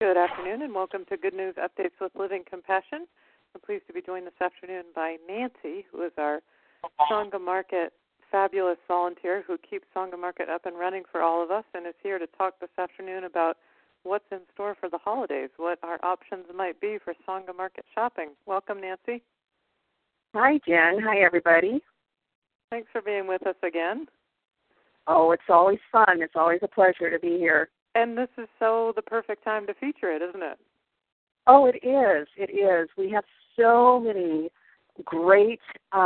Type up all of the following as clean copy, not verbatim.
Good afternoon and welcome to Good News Updates with Living Compassion. I'm pleased to be joined this afternoon by Nancy, who is our Sangha Market fabulous volunteer who keeps Sangha Market up and running for all of us and is here to talk this afternoon about what's in store for the holidays, what our options might be for Sangha Market shopping. Welcome, Nancy. Hi, Jen. Hi, everybody. Thanks for being with us again. Oh, it's always fun. It's always a pleasure to be here. And this is so the perfect time to feature it, isn't it? Oh, it is. It is. We have so many great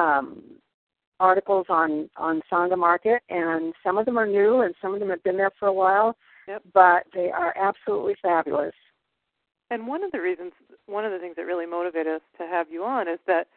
articles on Sangha Market, and some of them are new, and some of them have been there for a while, but they are absolutely fabulous. And one of the things that really motivated us to have you on is that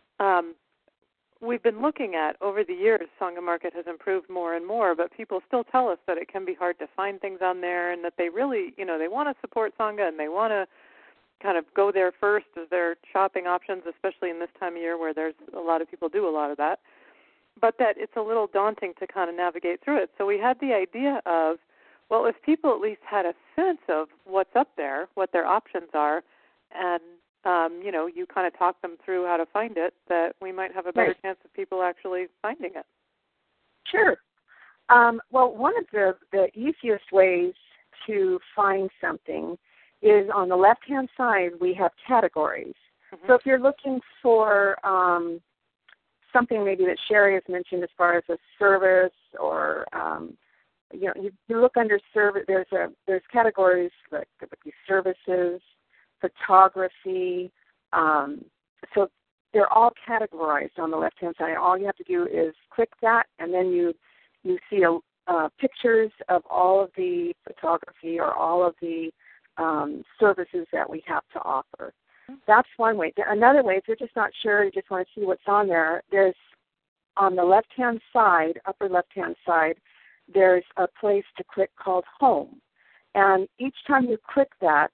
we've been looking at, over the years, Sangha Market has improved more and more, but people still tell us that it can be hard to find things on there and that they really, they want to support Sangha and they want to kind of go there first as their shopping options, especially in this time of year where there's a lot of people do a lot of that, but that it's a little daunting to kind of navigate through it. So we had the idea of, well, if people at least had a sense of what's up there, what their options are, and you kind of talk them through how to find it, that we might have a better chance of people actually finding it. Sure. Well, one of the easiest ways to find something is on the left-hand side, we have categories. Mm-hmm. So if you're looking for something maybe that Sherry has mentioned as far as a service or, you look under service, there's categories like services, photography. So they're all categorized on the left-hand side. All you have to do is click that, and then you see pictures of all of the photography or all of the services that we have to offer. That's one way. Another way, if you're just not sure, you just want to see what's on there, there's on the left-hand side, upper left-hand side, there's a place to click called Home. And each time you click that,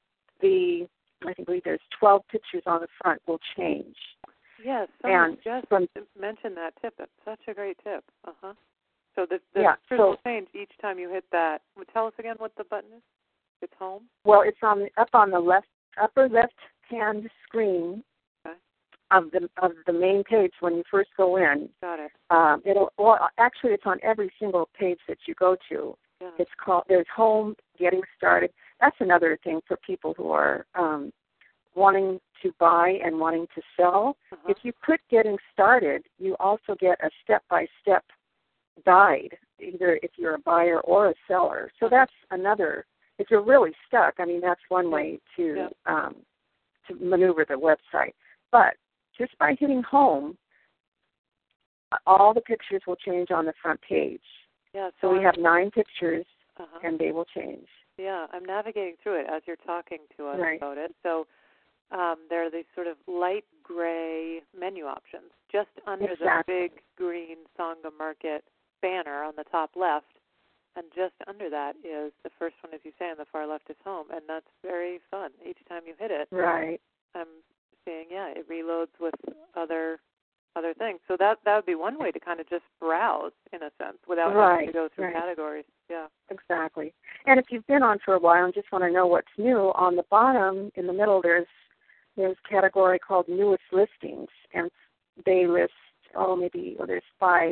I believe there's 12 pictures on the front will change. Yes, someone just mentioned that tip. That's such a great tip. Uh-huh. So the pictures will change each time you hit that. Tell us again what the button is. It's Home? Well, it's up on the upper left-hand screen of the main page when you first go in. Got it. Actually, it's on every single page that you go to. Yeah. There's Home, Getting Started. That's another thing for people who are wanting to buy and wanting to sell. Uh-huh. If you click Getting Started, you also get a step-by-step guide, either if you're a buyer or a seller. So that's another. If you're really stuck, that's one way to maneuver the website. But just by hitting Home, all the pictures will change on the front page. Yeah, so we have 9 pictures, and they will change. Yeah, I'm navigating through it as you're talking to us about it. So there are these sort of light gray menu options just under the big green Sangha Market banner on the top left. And just under that is the first one, as you say, on the far left is Home. And that's very fun. Each time you hit it, I'm seeing, it reloads with other things. So that would be one way to kind of just browse, in a sense, without having to go through categories. Yeah. Exactly. And if you've been on for a while and just want to know what's new, on the bottom, in the middle, there's a category called Newest Listings. And they list, there's 5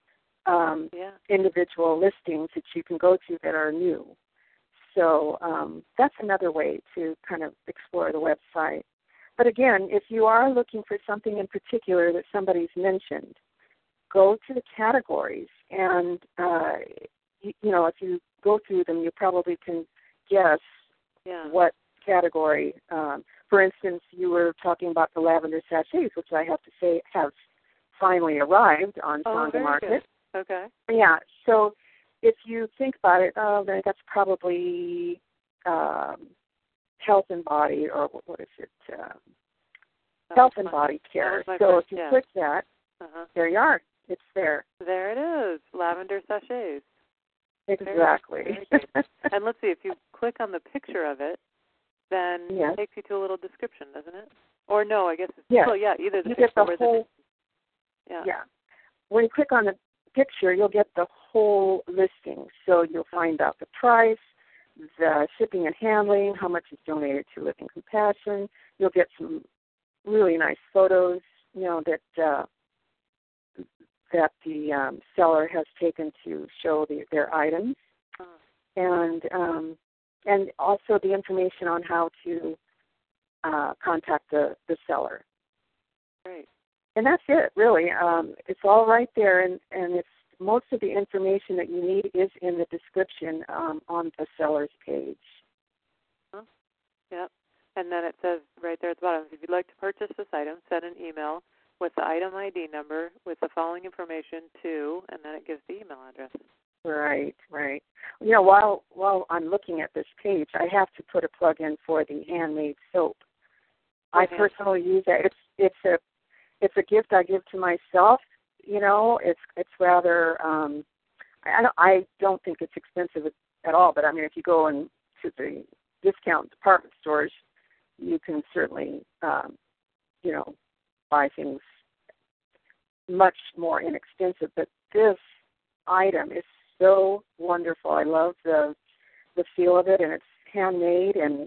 individual listings that you can go to that are new. So that's another way to kind of explore the website. But again, if you are looking for something in particular that somebody's mentioned, go to the categories. And, if you go through them, you probably can guess what category. For instance, you were talking about the lavender sachets, which I have to say have finally arrived on Sangha Market. Good. Okay. Yeah, so if you think about it, then that's probably Health and Body, or what is it? Health and Body Care. So if you click that, there you are. It's there. There it is, lavender sachets. Exactly. Very and let's see, if you click on the picture of it, then it takes you to a little description, doesn't it? Or no, I guess it's either the you picture get the or whole, When you click on the picture, you'll get the whole listing. So you'll find out the price, the shipping and handling, how much is donated to Living Compassion. You'll get some really nice photos, that the seller has taken to show their items, and also the information on how to contact the seller. Great. And that's it, really. It's all right there, and it's most of the information that you need is in the description on the seller's page. Yep. And then it says right there at the bottom, if you'd like to purchase this item, send an email with the item ID number with the following information to, and then it gives the email address. Right. While I'm looking at this page, I have to put a plug in for the handmade soap. I personally use that. It's a gift I give to myself. It's rather. I don't think it's expensive at all. But I mean, if you go into the discount department stores, you can certainly, buy things much more inexpensive. But this item is so wonderful. I love the feel of it, and it's handmade, and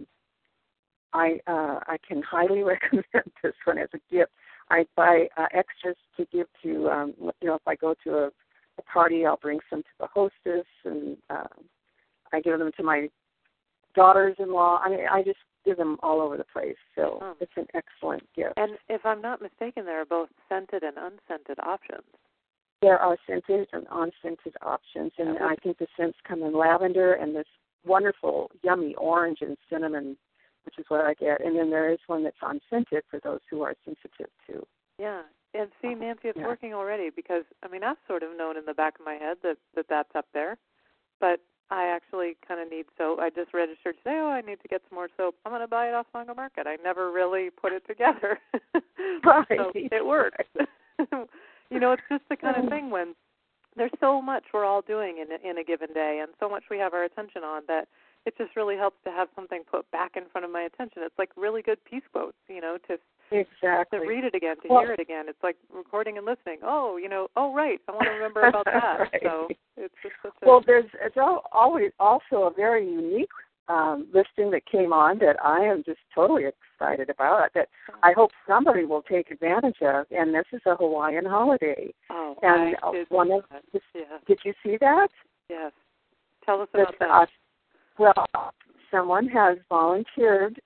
I can highly recommend this one as a gift. I buy extras to give to, if I go to a party, I'll bring some to the hostess, and I give them to my daughters-in-law. I mean, I just give them all over the place. So it's an excellent gift. And if I'm not mistaken, there are both scented and unscented options. There are scented and unscented options, and I think the scents come in lavender and this wonderful, yummy orange and cinnamon, which is what I get. And then there is one that's unscented for those who are sensitive to. Yeah. And see, Nancy, it's working already because, I mean, I've sort of known in the back of my head that's up there, but I actually kind of need soap. I just registered today, I need to get some more soap. I'm going to buy it off Songa Market. I never really put it together. Right. So it works. It's just the kind of thing when there's so much we're all doing in a given day and so much we have our attention on that it just really helps to have something put back in front of my attention. It's like really good peace quotes, to read it again, to hear it again. It's like recording and listening. Right, I want to remember about that. Right. So it's just such a... Well, it's always also a very unique listing that came on that I am just totally excited about, that I hope somebody will take advantage of, and this is a Hawaiian holiday. Oh, and I did one of that. Yeah. Did you see that? Yes. Tell us about that. Well, someone has volunteered.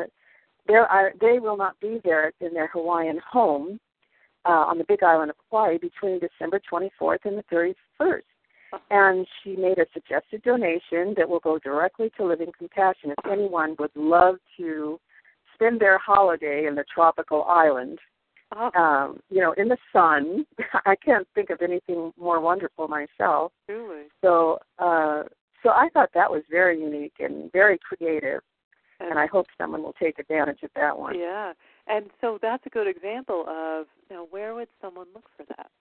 They will not be there in their Hawaiian home on the Big Island of Hawaii between December 24th and the 31st. And she made a suggested donation that will go directly to Living Compassion. If anyone would love to spend their holiday in the tropical island, in the sun, I can't think of anything more wonderful myself. Really? So I thought that was very unique and very creative, and I hope someone will take advantage of that one. Yeah, and so that's a good example of, where would someone look for that?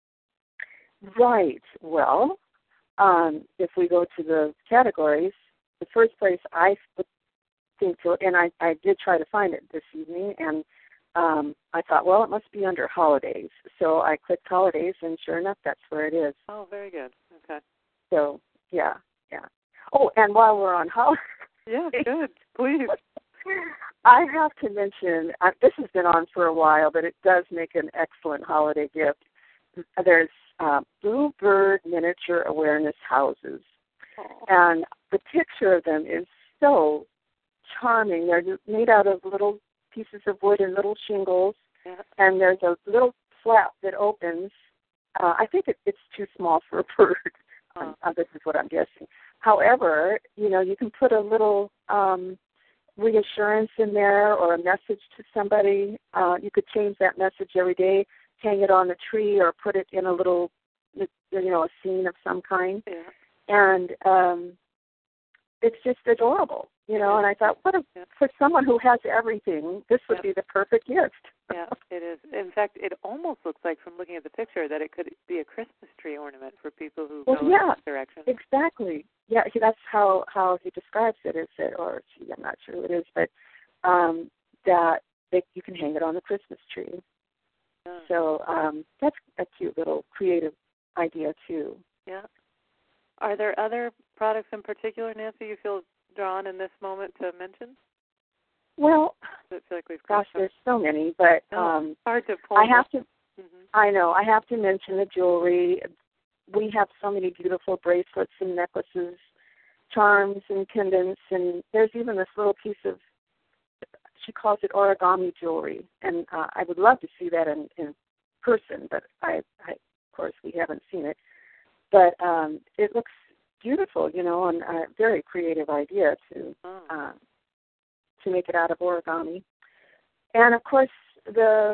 Right. Well, if we go to the categories, the first place I would think to, and I did try to find it this evening, and I thought, well, it must be under holidays. So I clicked holidays, and sure enough, that's where it is. Oh, very good. Okay. So, yeah. Oh, and while we're on holidays. Yeah, good. Please. I have to mention, this has been on for a while, but it does make an excellent holiday gift. There's Bluebird Miniature Awareness Houses. And the picture of them is so charming. They're made out of little pieces of wood and little shingles, and there's a little flap that opens. I think it's too small for a bird. This is what I'm guessing. However, you can put a little reassurance in there or a message to somebody. You could change that message every day, hang it on the tree, or put it in a little, a scene of some kind. Yeah. And it's just adorable, and I thought, for someone who has everything, this would be the perfect gift. Yeah, it is. In fact, it almost looks like, from looking at the picture, that it could be a Christmas tree ornament for people who go in this direction. Exactly. Yeah, that's how he describes it. Is it, or I'm not sure who it is, but that you can hang it on the Christmas tree. Yeah. So that's a cute little creative idea too. Yeah. Are there other products in particular, Nancy, you feel drawn in this moment to mention? Well, I feel like we've there's so many, but hard to pull. I have to. I know I have to mention the jewelry. We have so many beautiful bracelets and necklaces, charms and pendants, and there's even this little piece of, she calls it origami jewelry, and I would love to see that in person, but I of course we haven't seen it. But it looks beautiful, you know, and a very creative idea to make it out of origami. And of course the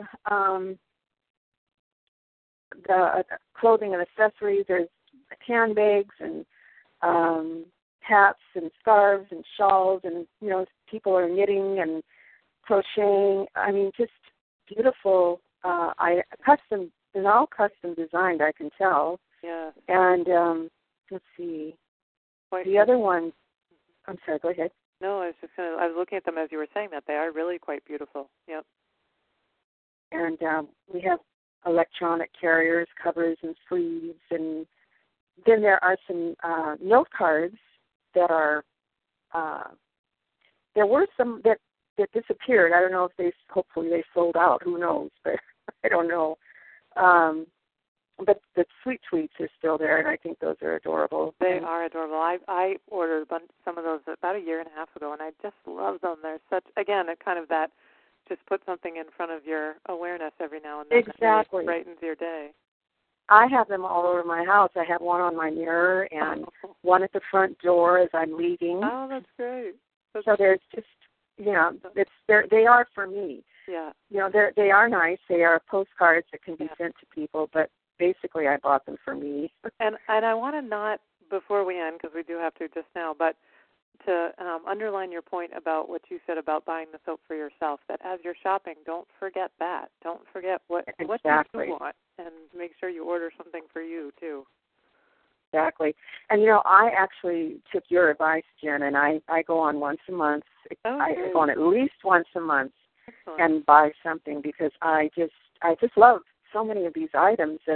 clothing and accessories. There's handbags and hats and scarves and shawls, and you know, people are knitting and crocheting. I mean, just beautiful. Custom. They're all custom designed, I can tell. Yeah. And let's see. The other one. I'm sorry. Go ahead. No, I was looking at them as you were saying that. They are really quite beautiful. Yep. And we have electronic carriers, covers, and sleeves, and then there are some note cards that are. There were some that disappeared. I don't know if hopefully they sold out. Who knows? But I don't know. But the sweet tweets are still there, and I think those are adorable. They are adorable. I ordered some of those about a year and a half ago, and I just love them. They're such, again, a kind of that, just put something in front of your awareness every now and then. Exactly. It really brightens your day. I have them all over my house. I have one on my mirror and one at the front door as I'm leaving. Oh, that's great. So there's just, you know, they are for me. Yeah. You know, they are nice. They are postcards that can be sent to people, but basically I bought them for me. And I want to not, before we end, because we do have to just now, but to underline your point about what you said about buying the soap for yourself, that as you're shopping, don't forget that. Don't forget what you want, and make sure you order something for you, too. Exactly. And, you know, I actually took your advice, Jen, and I go on once a month. I go on at least once a month. Excellent. And buy something, because I just love so many of these items that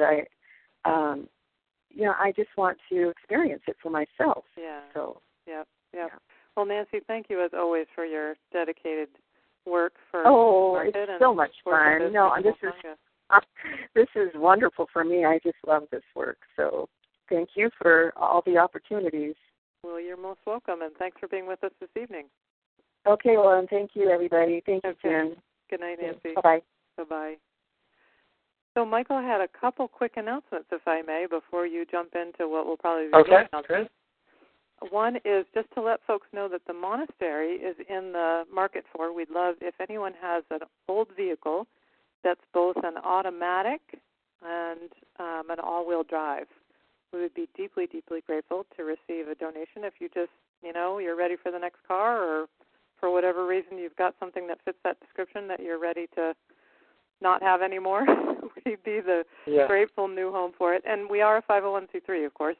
I just want to experience it for myself. Yeah. So. Yeah. Well, Nancy, thank you as always for your dedicated work for. Oh, it's so much fun. No, this is wonderful for me. I just love this work. So, thank you for all the opportunities. Well, you're most welcome, and thanks for being with us this evening. Okay, well, and thank you, everybody. Thank you, Jen. Good night, Nancy. Bye-bye. Bye-bye. So Michael had a couple quick announcements, if I may, before you jump into what will probably be okay. Good. One is just to let folks know that the monastery is in the market for. We'd love if anyone has an old vehicle that's both an automatic and an all-wheel drive. We would be deeply, deeply grateful to receive a donation if you just, you're ready for the next car, or for whatever reason you've got something that fits that description that you're ready to not have anymore. We'd be the grateful new home for it. And we are a 501c3, of course,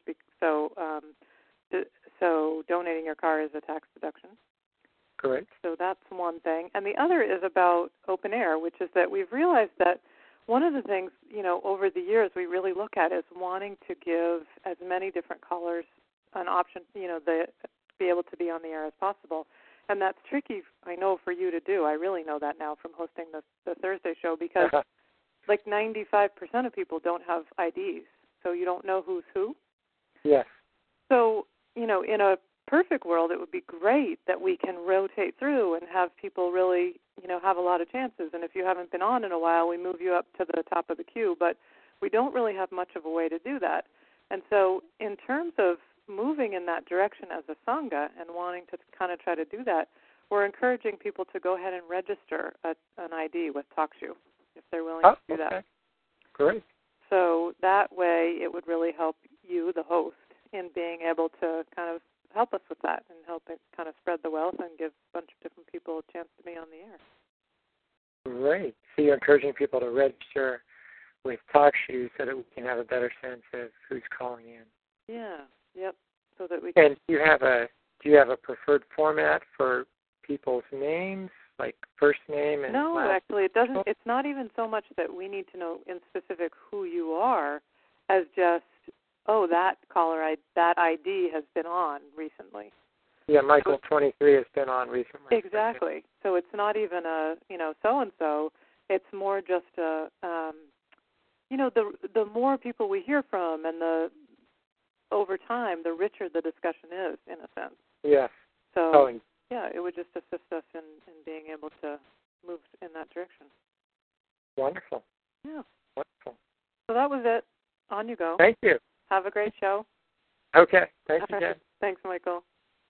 so donating your car is a tax deduction. Correct. So that's one thing. And the other is about open air, which is that we've realized that one of the things, over the years we really look at is wanting to give as many different callers an option, be able to be on the air as possible. And that's tricky, I know, for you to do. I really know that now from hosting the Thursday show, because like 95% of people don't have IDs, so you don't know who's who. Yes. So, in a perfect world, it would be great that we can rotate through and have people really, have a lot of chances. And if you haven't been on in a while, we move you up to the top of the queue. But we don't really have much of a way to do that. And so in terms of moving in that direction as a Sangha and wanting to kind of try to do that, we're encouraging people to go ahead and register an ID with TalkShoe if they're willing to do that. Great. So that way it would really help you, the host, in being able to kind of help us with that and help it kind of spread the wealth and give a bunch of different people a chance to be on the air. Great. So you're encouraging people to register with TalkShoe so that we can have a better sense of who's calling in. Yeah. Yep. So that we can. And do you have a preferred format for people's names, like first name and No, last actually it doesn't. It's not even so much that we need to know in specific who you are, as just oh, that caller, that ID has been on recently. Yeah, Michael 23 has been on recently. Exactly. So it's not even a, so-and-so. It's more just a, the more people we hear from and over time, the richer the discussion is, in a sense. Yes. So, yeah, it would just assist us in being able to move in that direction. Wonderful. Yeah. Wonderful. So that was it. On you go. Thank you. Have a great show. Okay. Thanks again. Thanks, Michael.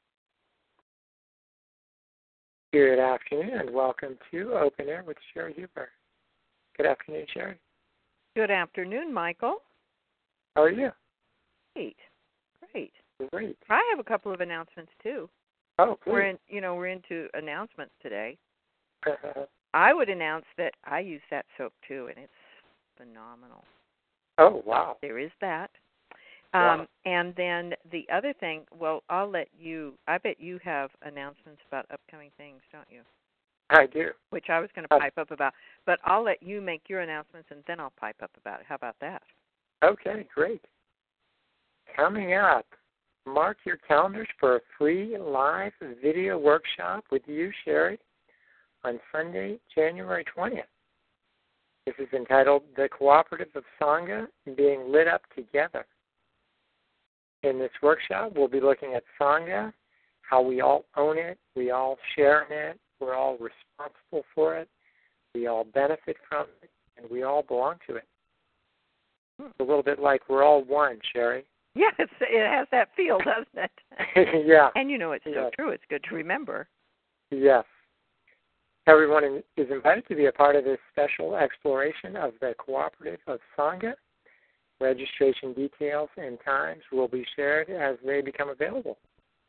Good afternoon, and welcome to Open Air with Sherry Huber. Good afternoon, Sherry. Good afternoon, Michael. How are you? Great. Great. I have a couple of announcements too. Oh, please. We're into announcements today. I would announce that I use that soap too, and it's phenomenal. Oh, wow. There is that. Wow. And then the other thing, well, I bet you have announcements about upcoming things, don't you? I do. Which I was going to pipe up about. But I'll let you make your announcements, and then I'll pipe up about it. How about that? Okay, great. Coming up, mark your calendars for a free live video workshop with you, Sherry, on Sunday, January 20th. This is entitled The Cooperative of Sangha Being Lit Up Together. In this workshop, we'll be looking at Sangha, how we all own it, we all share in it, we're all responsible for it, we all benefit from it, and we all belong to it. It's a little bit like we're all one, Sherry. Yes, it has that feel, doesn't it? Yeah. And it's so true. It's good to remember. Yes. Everyone is invited to be a part of this special exploration of the Cooperative of Sangha. Registration details and times will be shared as they become available.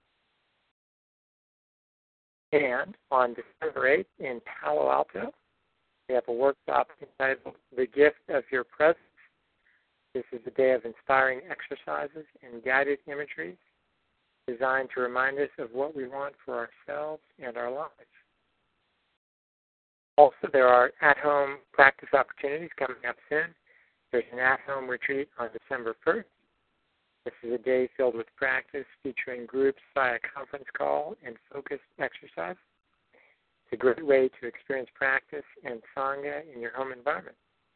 And on December 8th in Palo Alto, we have a workshop entitled The Gift of Your Presence. This is a day of inspiring exercises and guided imagery designed to remind us of what we want for ourselves and our lives. Also, there are at-home practice opportunities coming up soon. There's an at-home retreat on December 1st. This is a day filled with practice featuring groups via conference call and focused exercise. It's a great way to experience practice and Sangha in your home environment.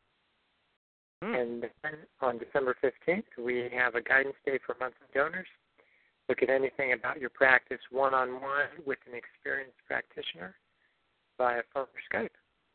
And then on December 15th, we have a guidance day for monthly donors. Look at anything about your practice one-on-one with an experienced practitioner via phone or Skype.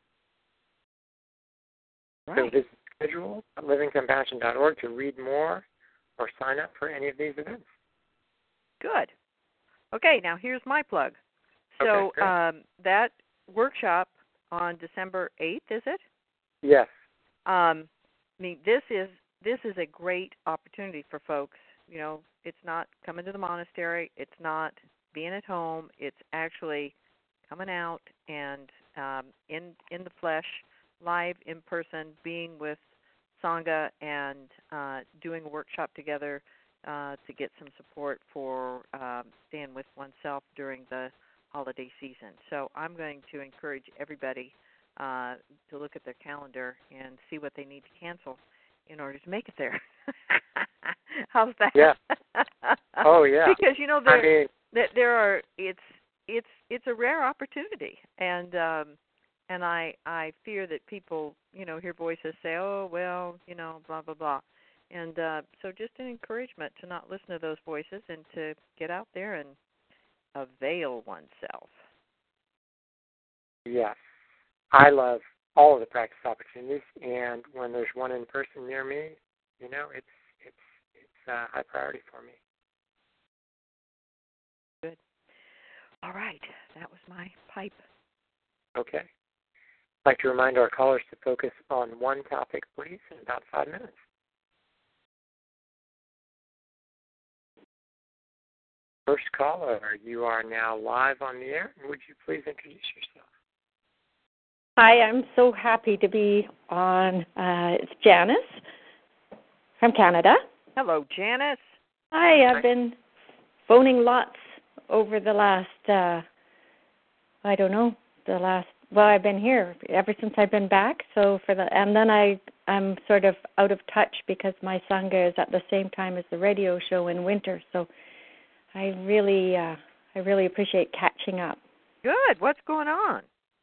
Right. So visit schedule at livingcompassion.org to read more or sign up for any of these events. Good. Okay, now here's my plug. So Okay, that workshop on December 8th, is it? Yes. This is a great opportunity for folks. It's not coming to the monastery. It's not being at home. It's actually coming out and in the flesh, live in person, being with Sangha and doing a workshop together to get some support for staying with oneself during the holiday season. So I'm going to encourage everybody to look at their calendar and see what they need to cancel in order to make it there. How's that? Yeah. Oh, yeah. Because there are it's a rare opportunity, and I fear that people hear voices say, oh well, blah blah blah, and so just an encouragement to not listen to those voices and to get out there and avail oneself. Yes. I love all of the practice opportunities, and when there's one in person near me, it's a high priority for me. Good. All right, that was my pipe. Okay. I'd like to remind our callers to focus on one topic, please, in about 5 minutes. First caller, you are now live on the air. Would you please introduce yourself? Hi, I'm so happy to be on. It's Janice from Canada. Hello, Janice. Hi, I've been phoning lots over the last, the last well, I've been here ever since I've been back. So and then I'm sort of out of touch because my Sangha is at the same time as the radio show in winter. So I really appreciate catching up. Good. What's going on?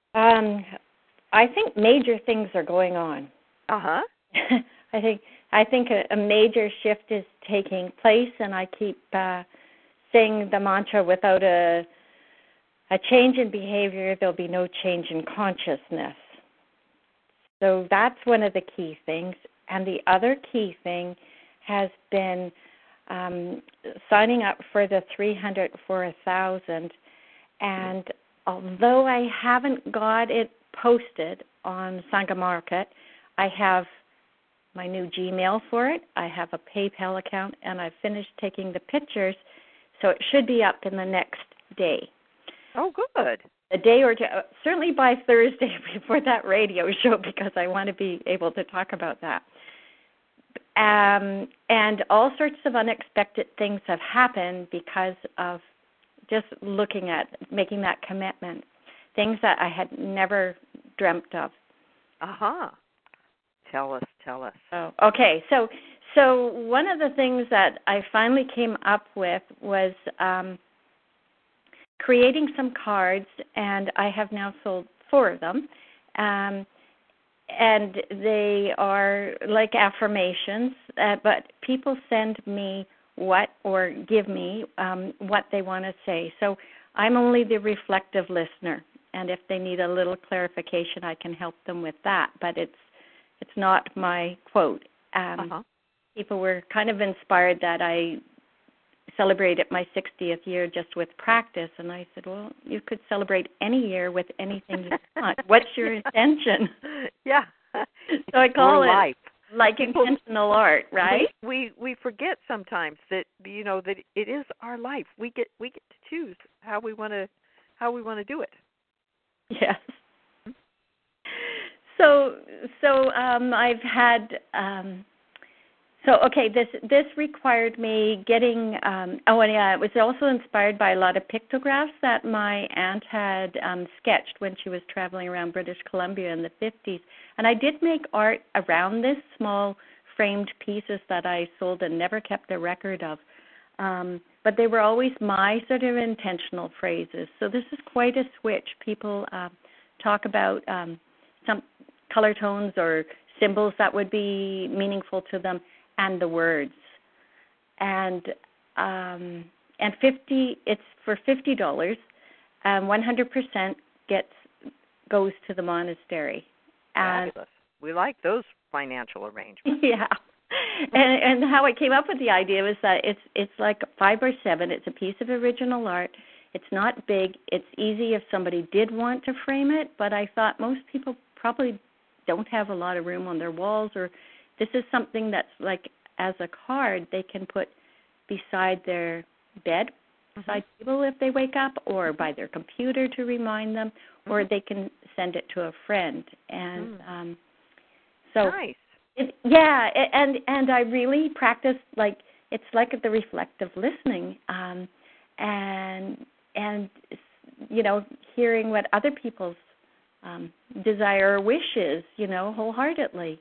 I think major things are going on. Uh-huh. I think a major shift is taking place, and I keep saying the mantra, without a change in behavior, there'll be no change in consciousness. So that's one of the key things. And the other key thing has been signing up for the 300 for 1,000. And although I haven't got it posted on Sangha Market, I have my new Gmail for it. I have a PayPal account, and I've finished taking the pictures, so it should be up in the next day. Oh, good. A day or two, certainly by Thursday before that radio show, because I want to be able to talk about that. And all sorts of unexpected things have happened because of just looking at making that commitment, things that I had never dreamt of. Uh-huh. Tell us. Oh, okay. So one of the things that I finally came up with was creating some cards, and I have now sold 4 of them. And they are like affirmations, but people send me or give me what they want to say. So I'm only the reflective listener, and if they need a little clarification, I can help them with that. But it's not my quote. People were kind of inspired that I celebrated my 60th year just with practice, and I said, well, you could celebrate any year with anything you want. What's your intention? Yeah. So I call it life. Like intentional art, right? We forget sometimes that that it is our life. We get to choose how we want to do it. Yes. So I've had this required me getting it was also inspired by a lot of pictographs that my aunt had sketched when she was traveling around British Columbia in the 50s. And I did make art around this, small framed pieces that I sold and never kept a record of. But they were always my sort of intentional phrases. So this is quite a switch. People talk about some color tones or symbols that would be meaningful to them, and the words. And 50, it's for $50. 100% goes to the monastery. And fabulous. We like those financial arrangements. Yeah. And how I came up with the idea was that it's like 5 by 7. It's a piece of original art. It's not big. It's easy if somebody did want to frame it, but I thought most people probably don't have a lot of room on their walls, or this is something that's like as a card they can put beside their bed, beside table if they wake up, or by their computer to remind them, or they can send it to a friend. And so nice. And I really practice, like, it's like the reflective listening, and hearing what other people's desire or wish is, wholeheartedly.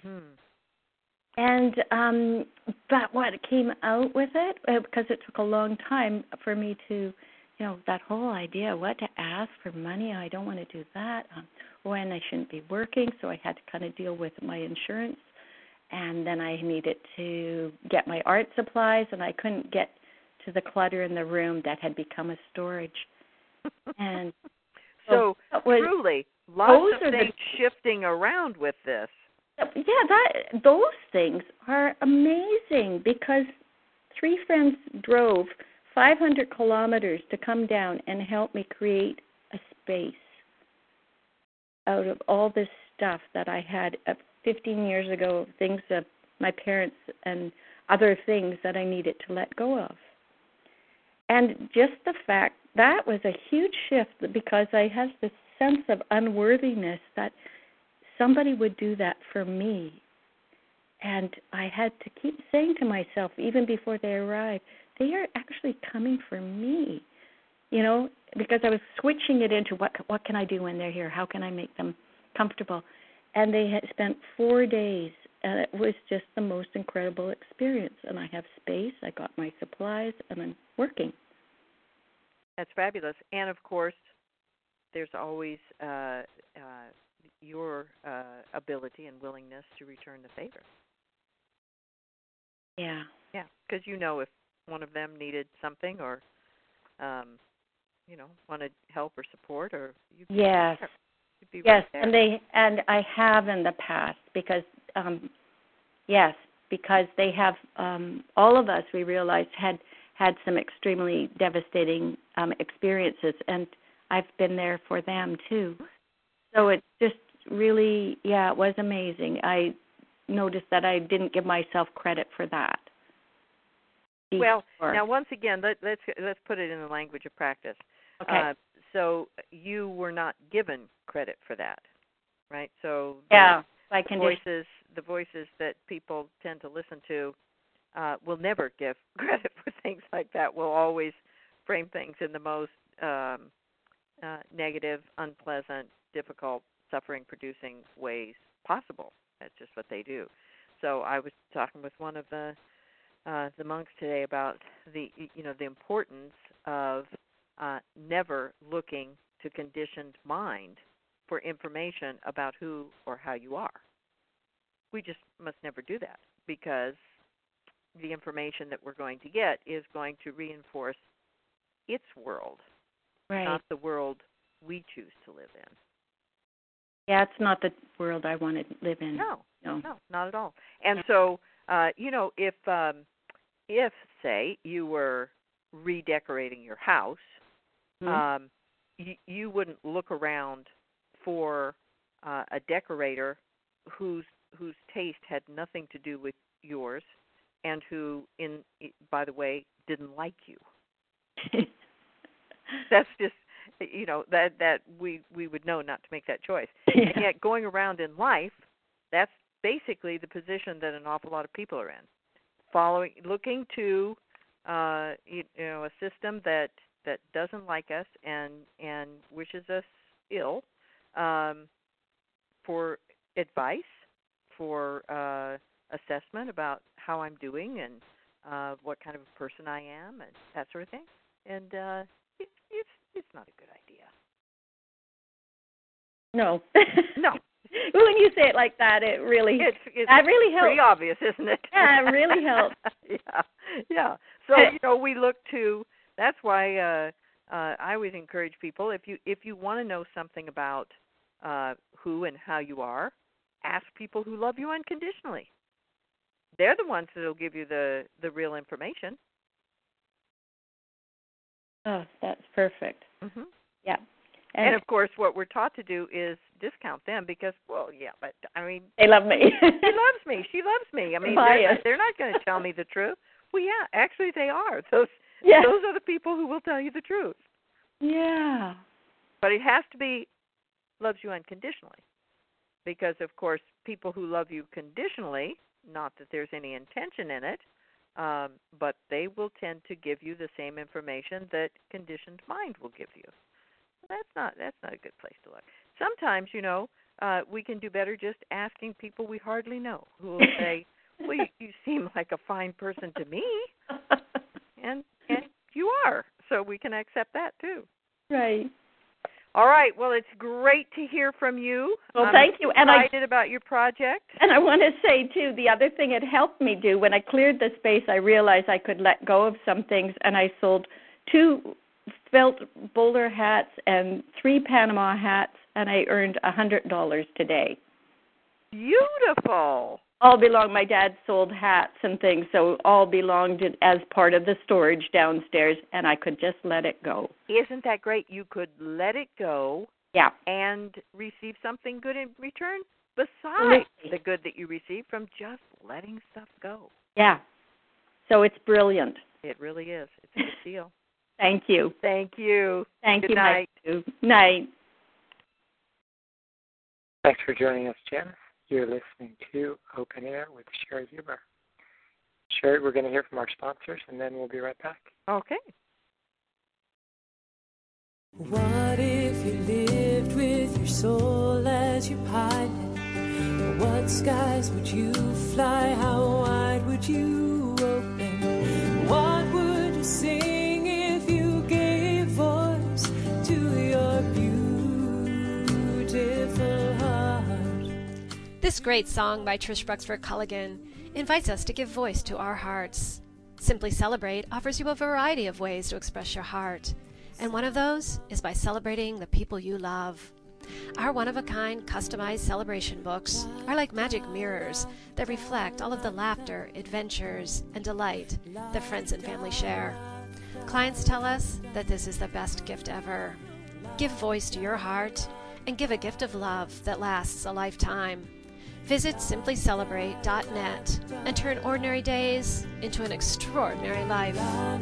And but what came out with it, because it took a long time for me to, that whole idea, what to ask for money, I don't want to do that, when I shouldn't be working, so I had to kind of deal with my insurance, and then I needed to get my art supplies, and I couldn't get to the clutter in the room that had become a storage. And so truly, lots of things shifting around with this. Yeah, those things are amazing, because 3 friends drove 500 kilometers to come down and help me create a space out of all this stuff that I had 15 years ago, things of my parents and other things that I needed to let go of. And just the fact, that was a huge shift, because I had this sense of unworthiness that somebody would do that for me. And I had to keep saying to myself, even before they arrived, they are actually coming for me. you know, because I was switching it into what can I do when they're here? How can I make them comfortable? And they had spent 4 days, and it was just the most incredible experience. And I have space, I got my supplies, and I'm working. That's fabulous. And, of course, there's always your ability and willingness to return the favor. Yeah. Yeah, because you know if one of them needed something or, you know, wanted help or support, or you'd be yes, there. You'd be yes, right there. and I have in the past because yes, because they have all of us, we realized, had some extremely devastating experiences, and I've been there for them too. So it just really, it was amazing. I noticed that I didn't give myself credit for that. Well, now once again, let's put it in the language of practice. Okay. So you were not given credit for that, right? So the voices that people tend to listen to will never give credit for things like that. Will always frame things in the most negative, unpleasant, difficult, suffering-producing ways possible. That's just what they do. So I was talking with one of the monks today about the importance of never looking to conditioned mind for information about who or how you are. We just must never do that, because the information that we're going to get is going to reinforce its world, right, not the world we choose to live in. Yeah, it's not the world I want to live in. No, not at all. And so, if say you were redecorating your house, mm-hmm. You wouldn't look around for a decorator whose taste had nothing to do with yours, and who, by the way, didn't like you. That's just, that we would know not to make that choice. Yeah. And yet, going around in life, that's basically the position that an awful lot of people are in, looking to a system that doesn't like us and wishes us ill, for advice, for assessment about how I'm doing and what kind of a person I am and that sort of thing. And it's not a good idea. No. No. When you say it like that, it really that really helps. Pretty obvious, isn't it? Yeah, it really helps. Yeah. So we look to. That's why I always encourage people, if you want to know something about who and how you are, ask people who love you unconditionally. They're the ones that will give you the real information. Oh, that's perfect. Mm-hmm. Yeah. And of course, what we're taught to do is discount them because, well, yeah, but I mean, they love me. He loves me. She loves me. I mean, they're not going to tell me the truth. Well, yeah, actually, they are. Those are the people who will tell you the truth. Yeah. But it has to be loves you unconditionally, because of course, people who love you conditionally, not that there's any intention in it, but they will tend to give you the same information that conditioned mind will give you. That's not a good place to look. Sometimes, we can do better just asking people we hardly know, who will say, "Well, you seem like a fine person to me," and you are. So we can accept that too. Right. All right. Well, it's great to hear from you. Well, thank you. I'm excited about your project. And I want to say, too, the other thing it helped me do, when I cleared the space, I realized I could let go of some things, and I sold 2 felt bowler hats and 3 Panama hats, and I earned $100 today. Beautiful. All belong. My dad sold hats and things, so all belonged as part of the storage downstairs, and I could just let it go. Isn't that great? You could let it go. Yeah. And receive something good in return besides the good that you receive from just letting stuff go. Yeah. So it's brilliant. It really is. It's a good deal. Thank you. Thank you. Thank Good you. night. Night. Thanks for joining us, Janice. You're listening to Open Air with Sherry Huber. Sherry, we're going to hear from our sponsors, and then we'll be right back. Okay. What if you lived with your soul as your pilot? What skies would you fly? How wide would you open? What would you sing if you gave voice to your beautiful heart? This great song by Trish Bruxford Culligan invites us to give voice to our hearts. Simply Celebrate offers you a variety of ways to express your heart, and one of those is by celebrating the people you love. Our one-of-a-kind customized celebration books are like magic mirrors that reflect all of the laughter, adventures, and delight that friends and family share. Clients tell us that this is the best gift ever. Give voice to your heart and give a gift of love that lasts a lifetime. Visit simplycelebrate.net and turn ordinary days into an extraordinary life.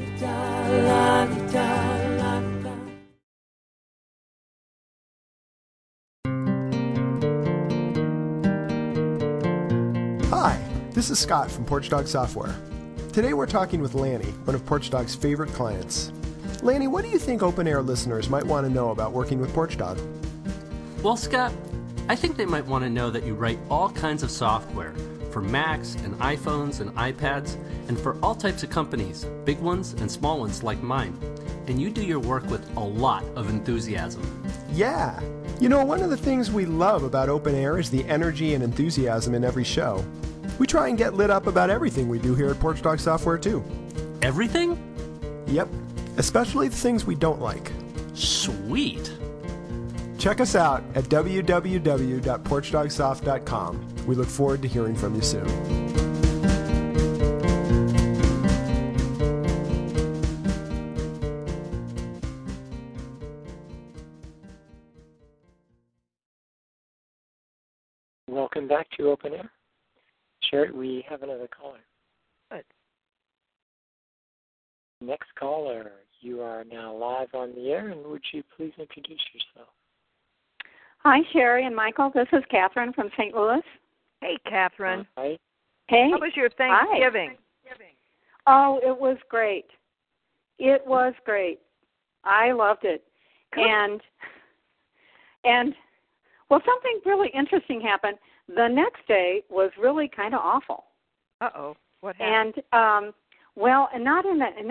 Hi, this is Scott from Porch Dog Software. Today we're talking with Lanny, one of Porch Dog's favorite clients. Lanny, what do you think open air listeners might want to know about working with Porch Dog? Well, Scott, I think they might want to know that you write all kinds of software for Macs and iPhones and iPads and for all types of companies, big ones and small ones like mine. And you do your work with a lot of enthusiasm. Yeah. You know, one of the things we love about open air is the energy and enthusiasm in every show. We try and get lit up about everything we do here at Porch Dog Software, too. Everything? Yep. Especially the things we don't like. Sweet. Check us out at www.porchdogsoft.com. We look forward to hearing from you soon. Welcome back to Open Air. Sherry, we have another caller. Good. Next caller, you are now live on the air, and would you please introduce yourself? Hi, Sherry and Michael. This is Catherine from St. Louis. Hey, Catherine. Hi. Hey. How was your Thanksgiving? Oh, it was great. It was great. I loved it. Cool. And well, something really interesting happened. The next day was really kind of awful. Uh-oh. What happened? And well, and not in a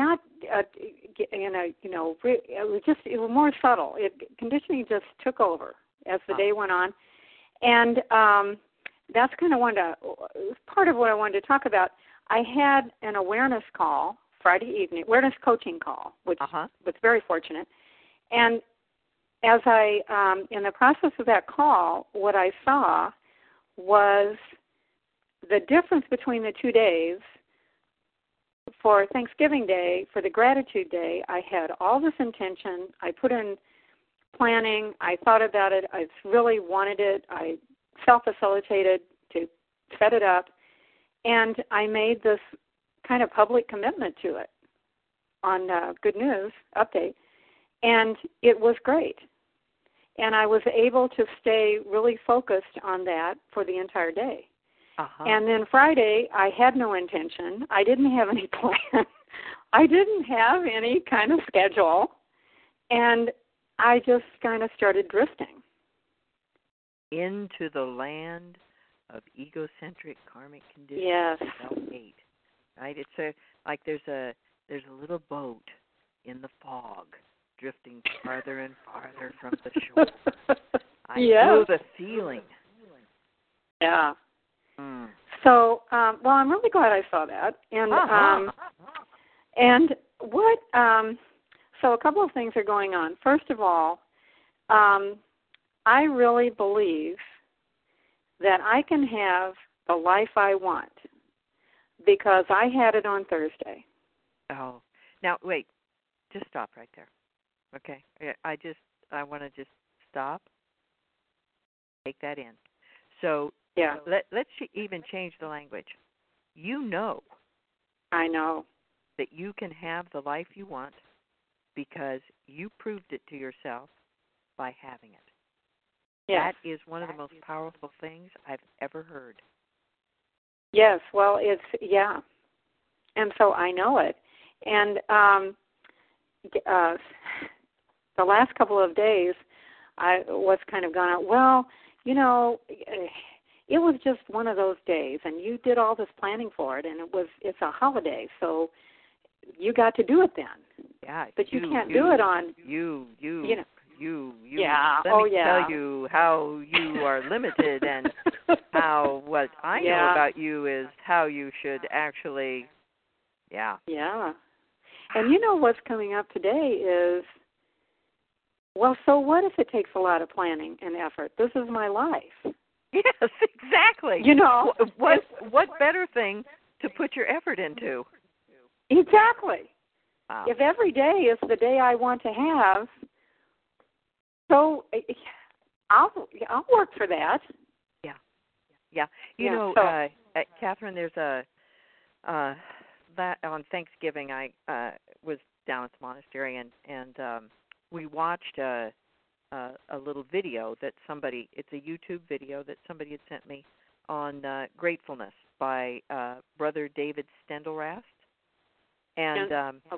it was more subtle. Conditioning just took over as the day went on, and that's kind of part of what I wanted to talk about. I had an awareness call Friday evening, awareness coaching call, which was very fortunate. And as I, in the process of that call, what I saw was the difference between the 2 days. For Thanksgiving Day, for the Gratitude Day, I had all this intention. I put in planning. I thought about it. I really wanted it. I self-facilitated to set it up. And I made this kind of public commitment to it on Good News Update. And it was great. And I was able to stay really focused on that for the entire day. And then Friday, I had no intention. I didn't have any plan. I didn't have any kind of schedule. And I just kind of started drifting. Into the land of egocentric karmic conditions. Yes. Self-hate. Right? It's there's a little boat in the fog drifting farther and farther from the shore. I know the feeling. Yeah. So, well, I'm really glad I saw that. And what? So a couple of things are going on. First of all, I really believe that I can have the life I want because I had it on Thursday. Oh, now wait, just stop right there. Okay, I want to just stop. Take that in. So. Yeah. Let's even change the language. You know. I know. That you can have the life you want because you proved it to yourself by having it. Yes. That is one of the most powerful things I've ever heard. Yes, well, and so I know it. And the last couple of days, I was kind of gone, well, it was just one of those days, and you did all this planning for it, and it's a holiday, so you got to do it then. Yeah. But you can't do it on you. Yeah. Let me tell you how you are limited, and how what I know about you is how you should actually. Yeah. Yeah. And what's coming up today is, well, so what if it takes a lot of planning and effort? This is my life. Yes, exactly. What better thing to put your effort into? Exactly. Wow. If every day is the day I want to have, so I'll work for that. Yeah. Catherine, there's that on Thanksgiving I was down at the monastery, and we watched a little video that it's a YouTube video that somebody had sent me on gratefulness by Brother David Steindl-Rast. And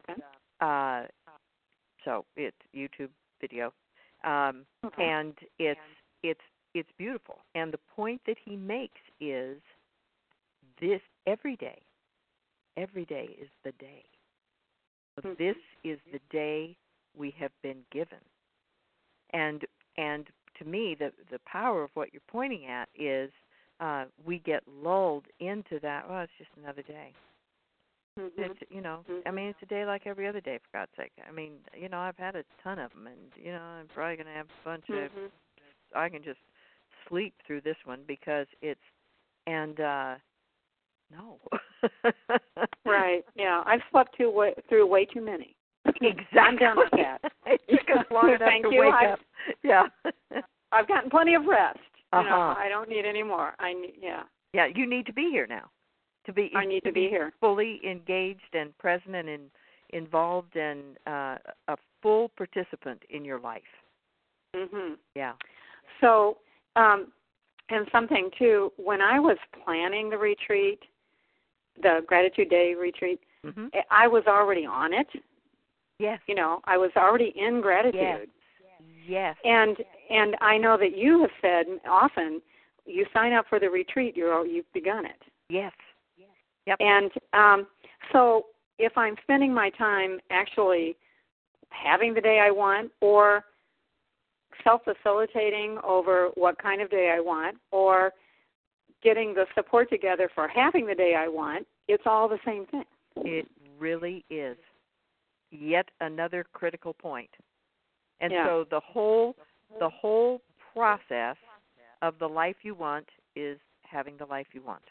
so it's YouTube video, and it's beautiful. And the point that he makes is this: every day is the day. So this is the day we have been given. And to me, the power of what you're pointing at is we get lulled into that. Well, it's just another day. Mm-hmm. It's, it's a day like every other day, for God's sake. I mean, I've had a ton of them, and, I'm probably going to have a bunch of, I can just sleep through this one because it's, and, no. Right, yeah. I've slept through way too many. Exactly. I'm done with that. It took us long enough to wake up. Yeah. I've gotten plenty of rest. Uh-huh. I don't need any more. Yeah, you need to be here now. I need to be here. Fully engaged and present and involved and a full participant in your life. Mhm. Yeah. So, and something too, when I was planning the retreat, the Gratitude Day retreat, I was already on it. Yes. I was already in gratitude. Yes. And I know that you have said often, you sign up for the retreat, you've begun it. Yes. Yep. And so if I'm spending my time actually having the day I want, or self-facilitating over what kind of day I want, or getting the support together for having the day I want, it's all the same thing. It really is. Yet another critical point. And so the whole process of the life you want is having the life you want.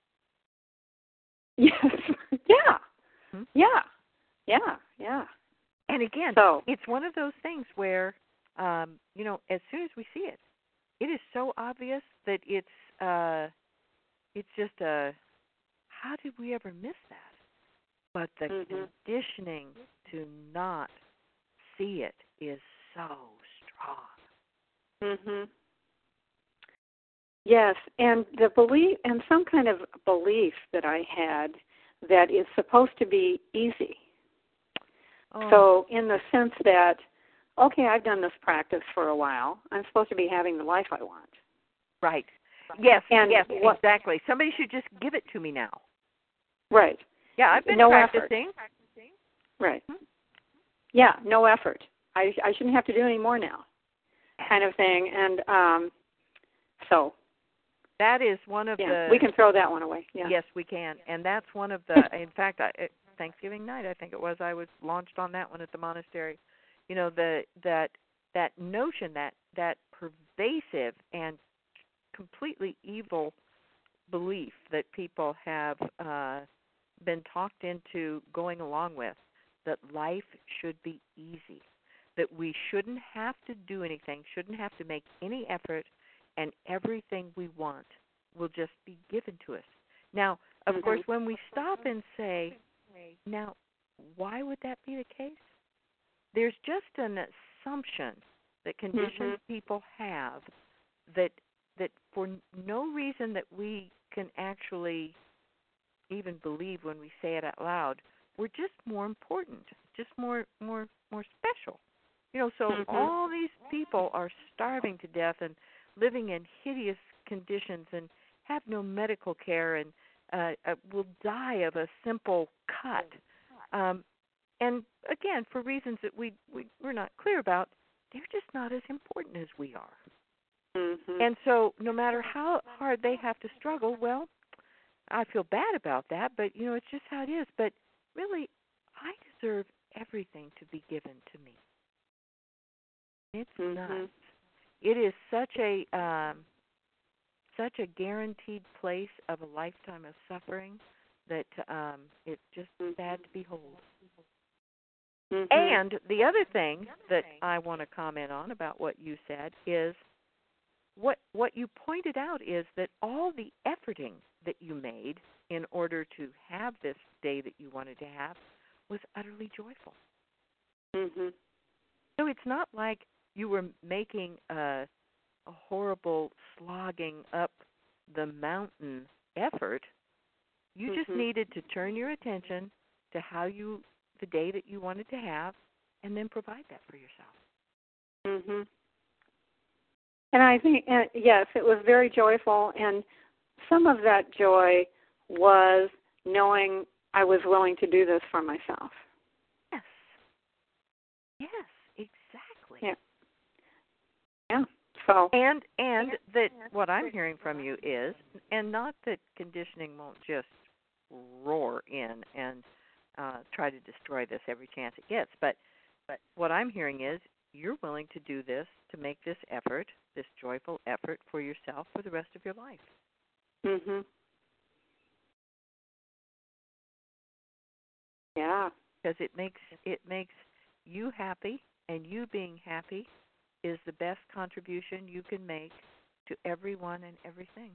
Yes. Yeah. Yeah. And again, it's one of those things where, as soon as we see it, it is so obvious that it's just how did we ever miss that? But the conditioning to not see it is so strong. Mhm. Yes, and the belief, and some kind of belief that I had that is supposed to be easy. Oh. So in the sense that, okay, I've done this practice for a while, I'm supposed to be having the life I want. Right. Yes, exactly. Somebody should just give it to me now. Right. Yeah, I've been practicing. Effort. Right. Yeah, no effort. I shouldn't have to do any more now, kind of thing. And so that is one of the... we can throw that one away. Yeah. Yes, we can. And that's one of the... in fact, Thanksgiving night, I think it was, I was launched on that one at the monastery. That notion, that pervasive and completely evil belief that people have been talked into going along with, that life should be easy, that we shouldn't have to do anything, shouldn't have to make any effort, and everything we want will just be given to us. Now, of course, when we stop and say, now, why would that be the case? There's just an assumption that conditioned people have that for no reason that we can actually even believe when we say it out loud, we're just more important, just more special. So all these people are starving to death and living in hideous conditions and have no medical care and will die of a simple cut. And again, for reasons that we're not clear about, they're just not as important as we are. And so no matter how hard they have to struggle, well, I feel bad about that, but, it's just how it is. But really, I deserve everything to be given to me. It's nuts. It is such a guaranteed place of a lifetime of suffering that it's just sad to behold. And the other thing that I want to comment on about what you said is what you pointed out is that all the efforting that you made in order to have this day that you wanted to have was utterly joyful. So it's not like you were making a horrible slogging up the mountain effort. You just needed to turn your attention to the day that you wanted to have, and then provide that for yourself. And I think, yes, it was very joyful, and some of that joy was knowing I was willing to do this for myself. Yes, exactly. Yeah. So and that what I'm hearing from you is, and not that conditioning won't just roar in and try to destroy this every chance it gets, but what I'm hearing is you're willing to do this, to make this effort, this joyful effort for yourself for the rest of your life. Yeah. Because it makes you happy, and you being happy is the best contribution you can make to everyone and everything.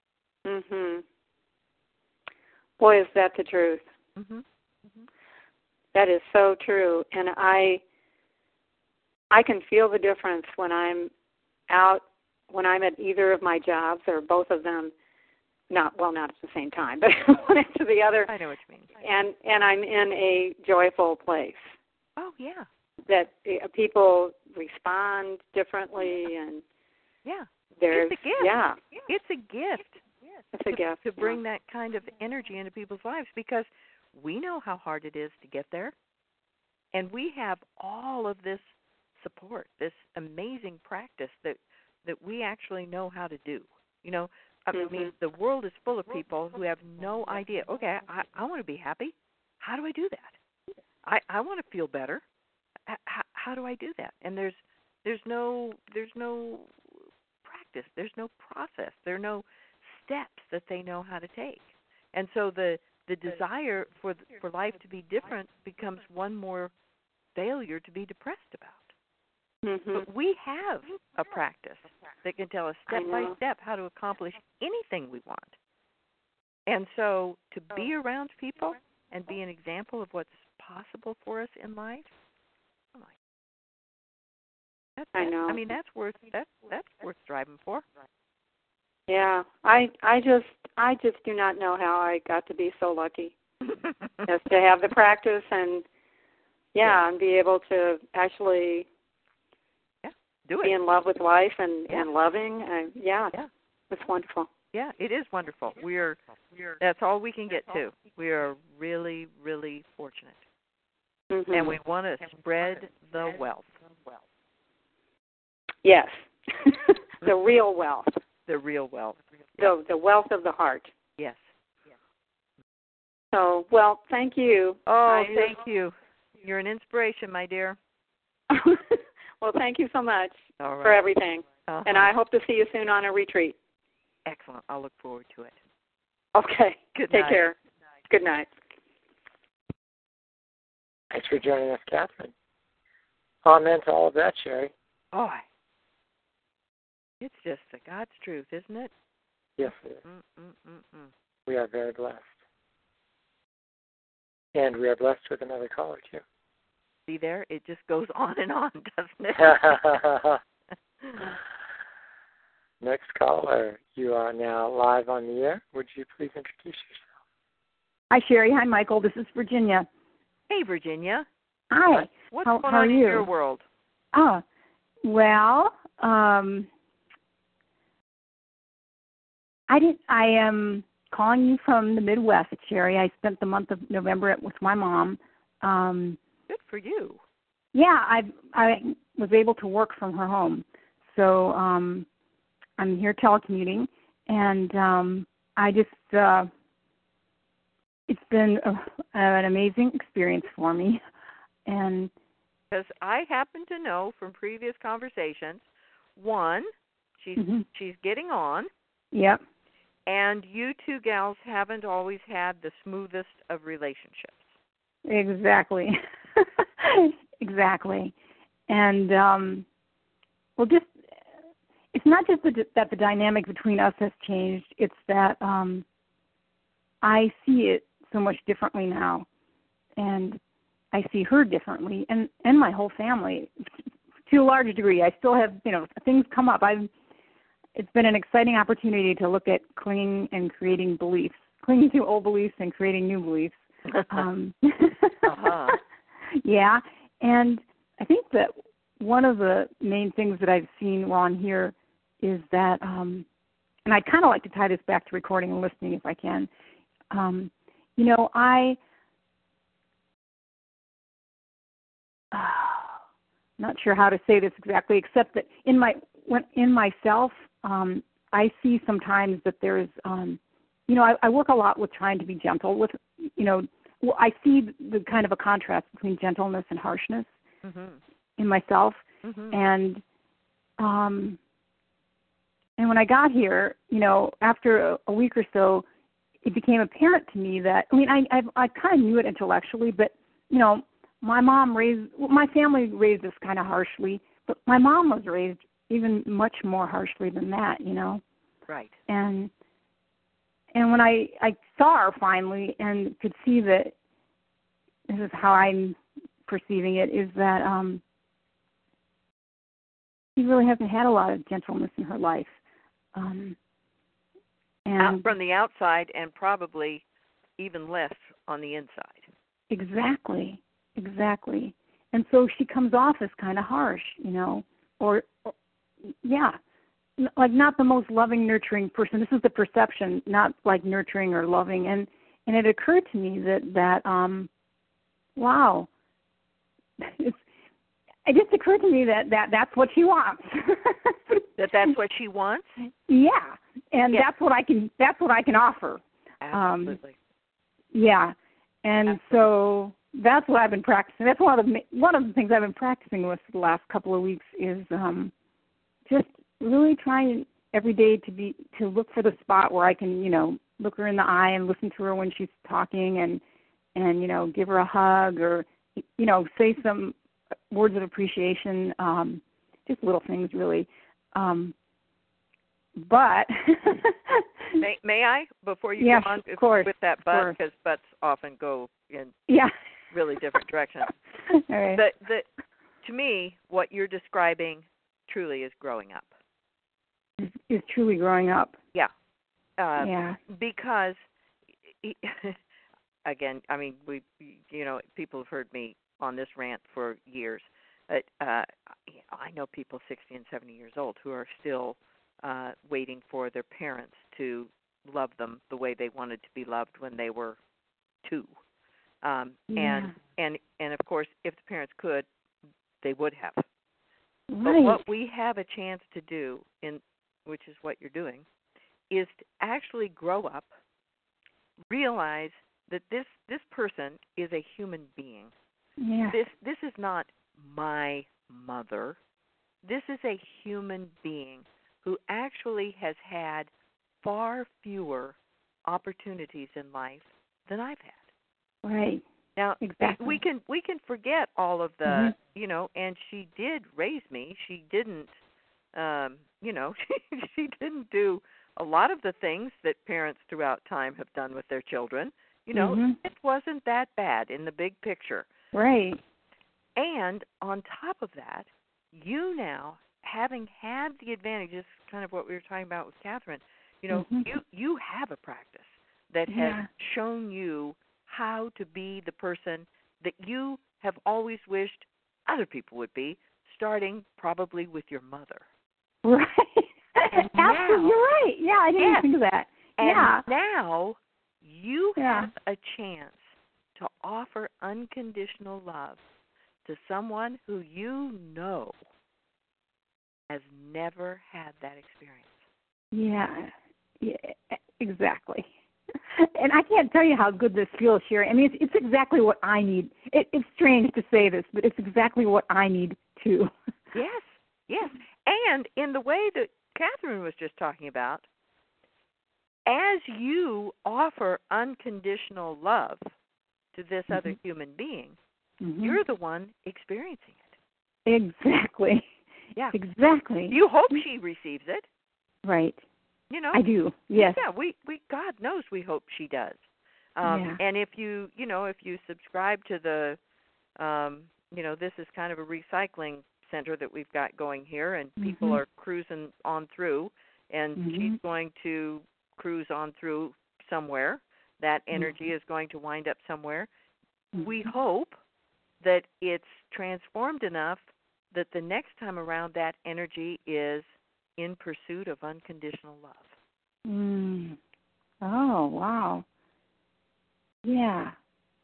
Boy, is that the truth. That is so true. And I can feel the difference when I'm out, when I'm at either of my jobs or both of them, not at the same time, but one after the other. I know what you mean. And I'm in a joyful place. Oh, yeah. That people respond differently, and there's it's a gift. Yeah, it's a gift. It's a gift to bring that kind of energy into people's lives, because we know how hard it is to get there, and we have all of this support, this amazing practice that we actually know how to do. I mean, the world is full of people who have no idea. Okay, I want to be happy. How do I do that? I want to feel better. How do I do that? And there's no practice. There's no process. There are no steps that they know how to take. And so the desire for life to be different becomes one more failure to be depressed about. But we have a practice that can tell us step by step how to accomplish anything we want. And so to be around people and be an example of what's possible for us in life, I know. I mean, that's worth striving for. Yeah, I just do not know how I got to be so lucky, just to have the practice and and be able to actually be in love with life and loving. It's wonderful. Yeah, it is wonderful. That's all we can get to. We are really, really fortunate, and we want to spread the wealth. Yes, the real wealth. The real wealth. The wealth of the heart. Yes. So, well, thank you. Oh, thank you. You're an inspiration, my dear. Well, thank you so much for everything. And I hope to see you soon on a retreat. Excellent. I'll look forward to it. Okay. Good night. Take care. Good night. Thanks for joining us, Catherine. Amen to all of that, Sherry. Boy. It's just the God's truth, isn't it? Yes, it is. We are very blessed. And we are blessed with another caller, too. See there? It just goes on and on, doesn't it? Next caller, you are now live on the air. Would you please introduce yourself? Hi, Sherry. Hi, Michael. This is Virginia. Hey, Virginia. Hi. What's going on in your world? Well, I am calling you from the Midwest, Sherry. I spent the month of November with my mom. Good for you. Yeah, I was able to work from her home. So I'm here telecommuting, and I just it's been an amazing experience for me. And because I happen to know from previous conversations, one, she's getting on. Yep. And you two gals haven't always had the smoothest of relationships. Exactly. Exactly. And well, just it's not just that the dynamic between us has changed. It's that I see it so much differently now, and I see her differently, and my whole family to a large degree. I still have things come up. It's been an exciting opportunity to look at clinging and creating beliefs, clinging to old beliefs and creating new beliefs. Yeah, and I think that one of the main things that I've seen while I'm here is that, and I'd kind of like to tie this back to recording and listening if I can. I'm not sure how to say this exactly, except that in myself, I see sometimes that there's, I work a lot with trying to be gentle with, I see the kind of a contrast between gentleness and harshness in myself. And when I got here, after a week or so, it became apparent to me that, I kind of knew it intellectually, but, my family raised us kind of harshly, but my mom was raised even much more harshly than that, Right. And when I saw her finally and could see that this is how I'm perceiving it, is that she really hasn't had a lot of gentleness in her life. And from the outside and probably even less on the inside. Exactly. And so she comes off as kind of harsh, or like not the most loving, nurturing person. This is the perception, not like nurturing or loving. And it occurred to me that wow, it just occurred to me that that's what she wants. That's what she wants. Yeah, and that's what I can offer. Absolutely. Yeah, and Absolutely. So that's what I've been practicing. That's one of the things I've been practicing with the last couple of weeks is just really trying every day to look for the spot where I can, look her in the eye and listen to her when she's talking and give her a hug or, say some words of appreciation, just little things really. But may I, before you go on of course, with that but, because butts often go in really different directions. All right. To me, what you're describing truly is growing up. Is truly growing up. Yeah. Because, again, we, people have heard me on this rant for years. But I know people 60 and 70 years old who are still waiting for their parents to love them the way they wanted to be loved when they were 2. And of course, if the parents could, they would have. Right. But what we have a chance to do, which is what you're doing, is to actually grow up, realize that this person is a human being. Yeah. This is not my mother. This is a human being who actually has had far fewer opportunities in life than I've had. Right. Now, exactly. we can forget all of the, and she did raise me. She didn't, she didn't do a lot of the things that parents throughout time have done with their children. It wasn't that bad in the big picture. Right. And on top of that, you now, having had the advantage, this is kind of what we were talking about with Catherine, you have a practice that has shown you how to be the person that you have always wished other people would be, starting probably with your mother. Right. And Absolutely, now, you're right. Yeah, I didn't even think of that. And now you have a chance to offer unconditional love to someone who you know has never had that experience. Yeah, exactly. And I can't tell you how good this feels, Sherry. I mean, it's exactly what I need. It's strange to say this, but it's exactly what I need too. Yes. And in the way that Catherine was just talking about, as you offer unconditional love to this other human being, you're the one experiencing it. Exactly. Yeah. Exactly. You hope she receives it. Right. You know. I do. Yes. Yeah, we God knows we hope she does. And if you subscribe to the this is kind of a recycling center that we've got going here, and people are cruising on through, and she's going to cruise on through somewhere. That energy is going to wind up somewhere. We hope that it's transformed enough that the next time around that energy is in pursuit of unconditional love. Oh, wow. Yeah.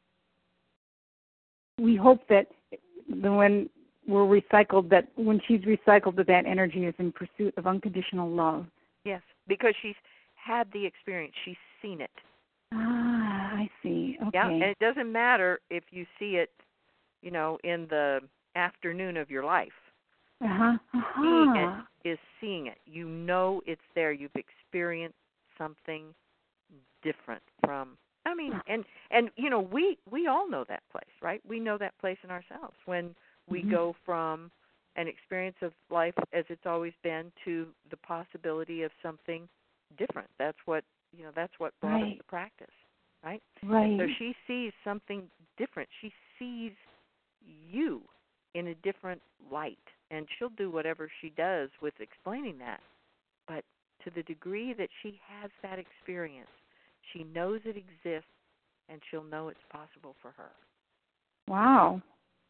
We hope that when we're recycled, that when she's recycled, that energy is in pursuit of unconditional love. Yes, because she's had the experience. She's seen it. I see. Okay. Yeah, and it doesn't matter if you see it, in the afternoon of your life. Seeing it is seeing it. You know it's there. You've experienced something different from. I mean, and we all know that place, right? We know that place in ourselves when we go from an experience of life as it's always been to the possibility of something different. That's what brought us to practice, right? Right. And so she sees something different. She sees you in a different light, and she'll do whatever she does with explaining that. But to the degree that she has that experience, she knows it exists, and she'll know it's possible for her. Wow.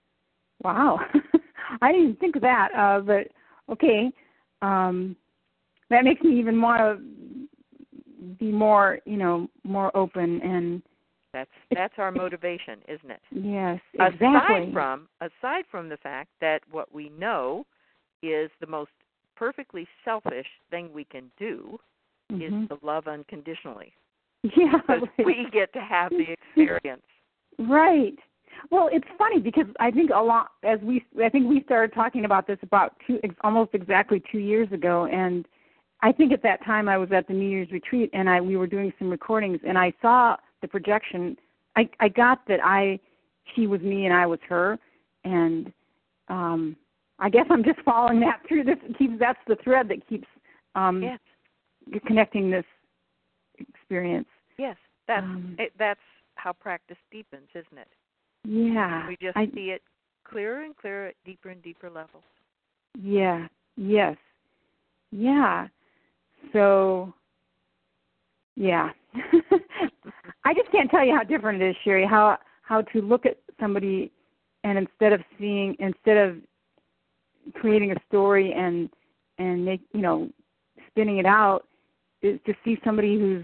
I didn't even think of that, but okay. That makes me even want to be more, more open, and that's our motivation, isn't it? Yes, exactly. Aside from the fact that what we know is the most perfectly selfish thing we can do is to love unconditionally. Yeah, because we get to have the experience. Right. Well, it's funny because I think we started talking about this about almost exactly 2 years ago, and I think at that time I was at the New Year's retreat, and we were doing some recordings, and I saw the projection. I got that she was me and I was her, and I guess I'm just following that through. That's the thread that keeps connecting this experience. Yes, that's how practice deepens, isn't it? Yeah. We just see it clearer and clearer at deeper and deeper levels. Yeah. Yes. Yeah. So, yeah. I just can't tell you how different it is, Sherry, how to look at somebody and instead of creating a story and make, spinning it out, is to see somebody who's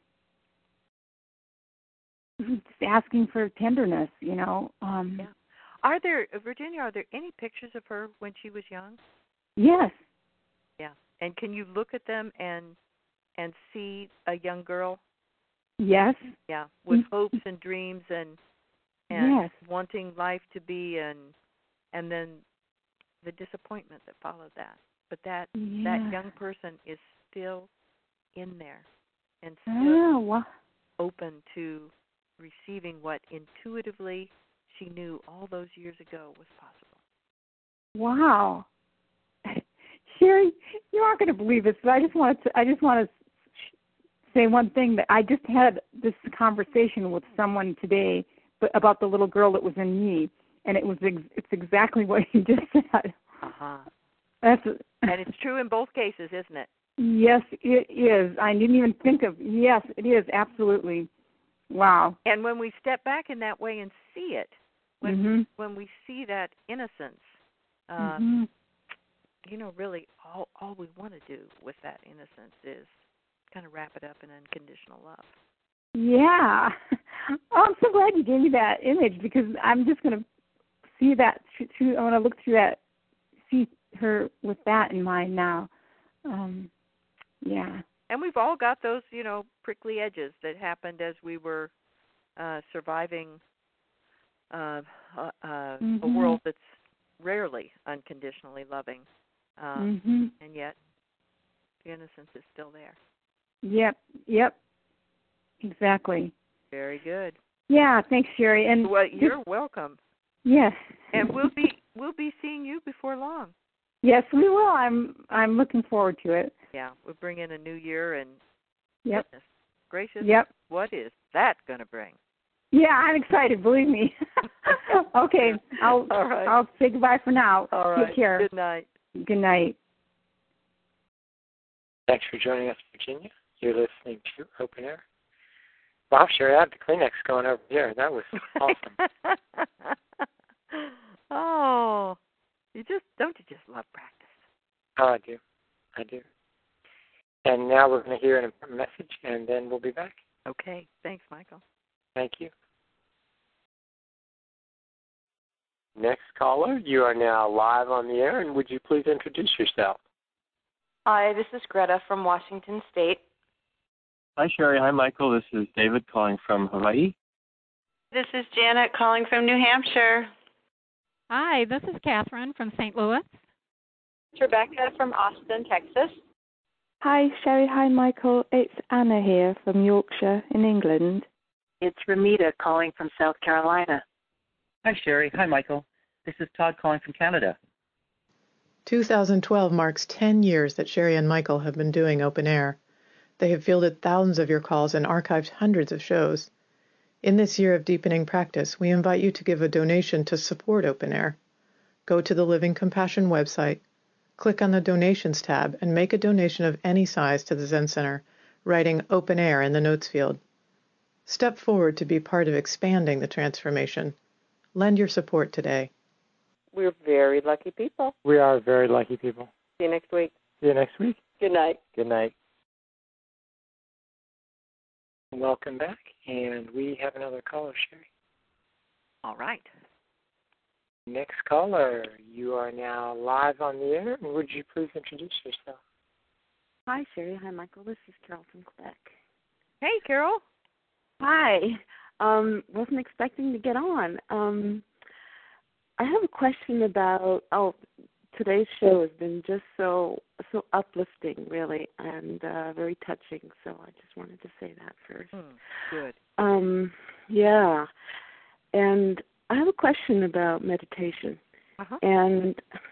just asking for tenderness, Yeah. Virginia, are there any pictures of her when she was young? Yes. Yeah. And can you look at them and see a young girl? Yes. Yeah, with hopes and dreams and yes, wanting life to be and then the disappointment that followed that. But that young person is still in there and still open to receiving what intuitively she knew all those years ago was possible. Wow. Sherry, you aren't going to believe this, but I just want to say one thing, that I just had this conversation with someone today about the little girl that was in me, and it's exactly what you just said. And it's true in both cases, isn't it? Yes, it is. I didn't even think of. Yes, it is, absolutely. Wow. And when we step back in that way and see it, when we see that innocence Really all we want to do with that innocence is kind of wrap it up in unconditional love. Yeah. Oh, I'm so glad you gave me that image, because I'm just going to see that. I want to look through that, see her with that in mind now. Yeah. And we've all got those, prickly edges that happened as we were surviving a world that's rarely unconditionally loving. And yet the innocence is still there. Yep. Exactly. Very good. Yeah, thanks, Sherry. And you're welcome. Yes. And we'll be seeing you before long. Yes, we will. I'm looking forward to it. Yeah, we'll bring in a new year, and goodness gracious, what is that going to bring? Yeah, I'm excited. Believe me. Okay, All right. I'll say goodbye for now. All right. Take care. Good night. Good night. Thanks for joining us, Virginia. You're listening to Open Air. Wow, Sherry, I had the Kleenex going over here. That was awesome. Oh, don't you just love practice? Oh, I do. And now we're going to hear an important message, and then we'll be back. Okay. Thanks, Michael. Thank you. Next caller, you are now live on the air, and would you please introduce yourself? Hi, this is Greta from Washington State. Hi, Sherry. Hi, Michael. This is David calling from Hawaii. This is Janet calling from New Hampshire. Hi, this is Catherine from St. Louis. It's Rebecca from Austin, Texas. Hi, Sherry. Hi, Michael. It's Anna here from Yorkshire in England. It's Ramita calling from South Carolina. Hi, Sherry. Hi, Michael. This is Todd calling from Canada. 2012 marks 10 years that Sherry and Michael have been doing Open Air. They have fielded thousands of your calls and archived hundreds of shows. In this year of deepening practice, we invite you to give a donation to support Open Air. Go to the Living Compassion website, click on the Donations tab, and make a donation of any size to the Zen Center, writing Open Air in the notes field. Step forward to be part of expanding the transformation. Lend your support today. We're very lucky people. We are very lucky people. See you next week. See you next week. Good night. Good night. Welcome back, and we have another caller, Sherry. All right. Next caller, you are now live on the air, and would you please introduce yourself? Hi, Sherry. Hi, Michael. This is Carol from Quebec. Hey, Carol. Hi. Wasn't expecting to get on. I have a question about, today's show has been just so uplifting, really, and very touching, so I just wanted to say that first. Good. Yeah. And I have a question about meditation. And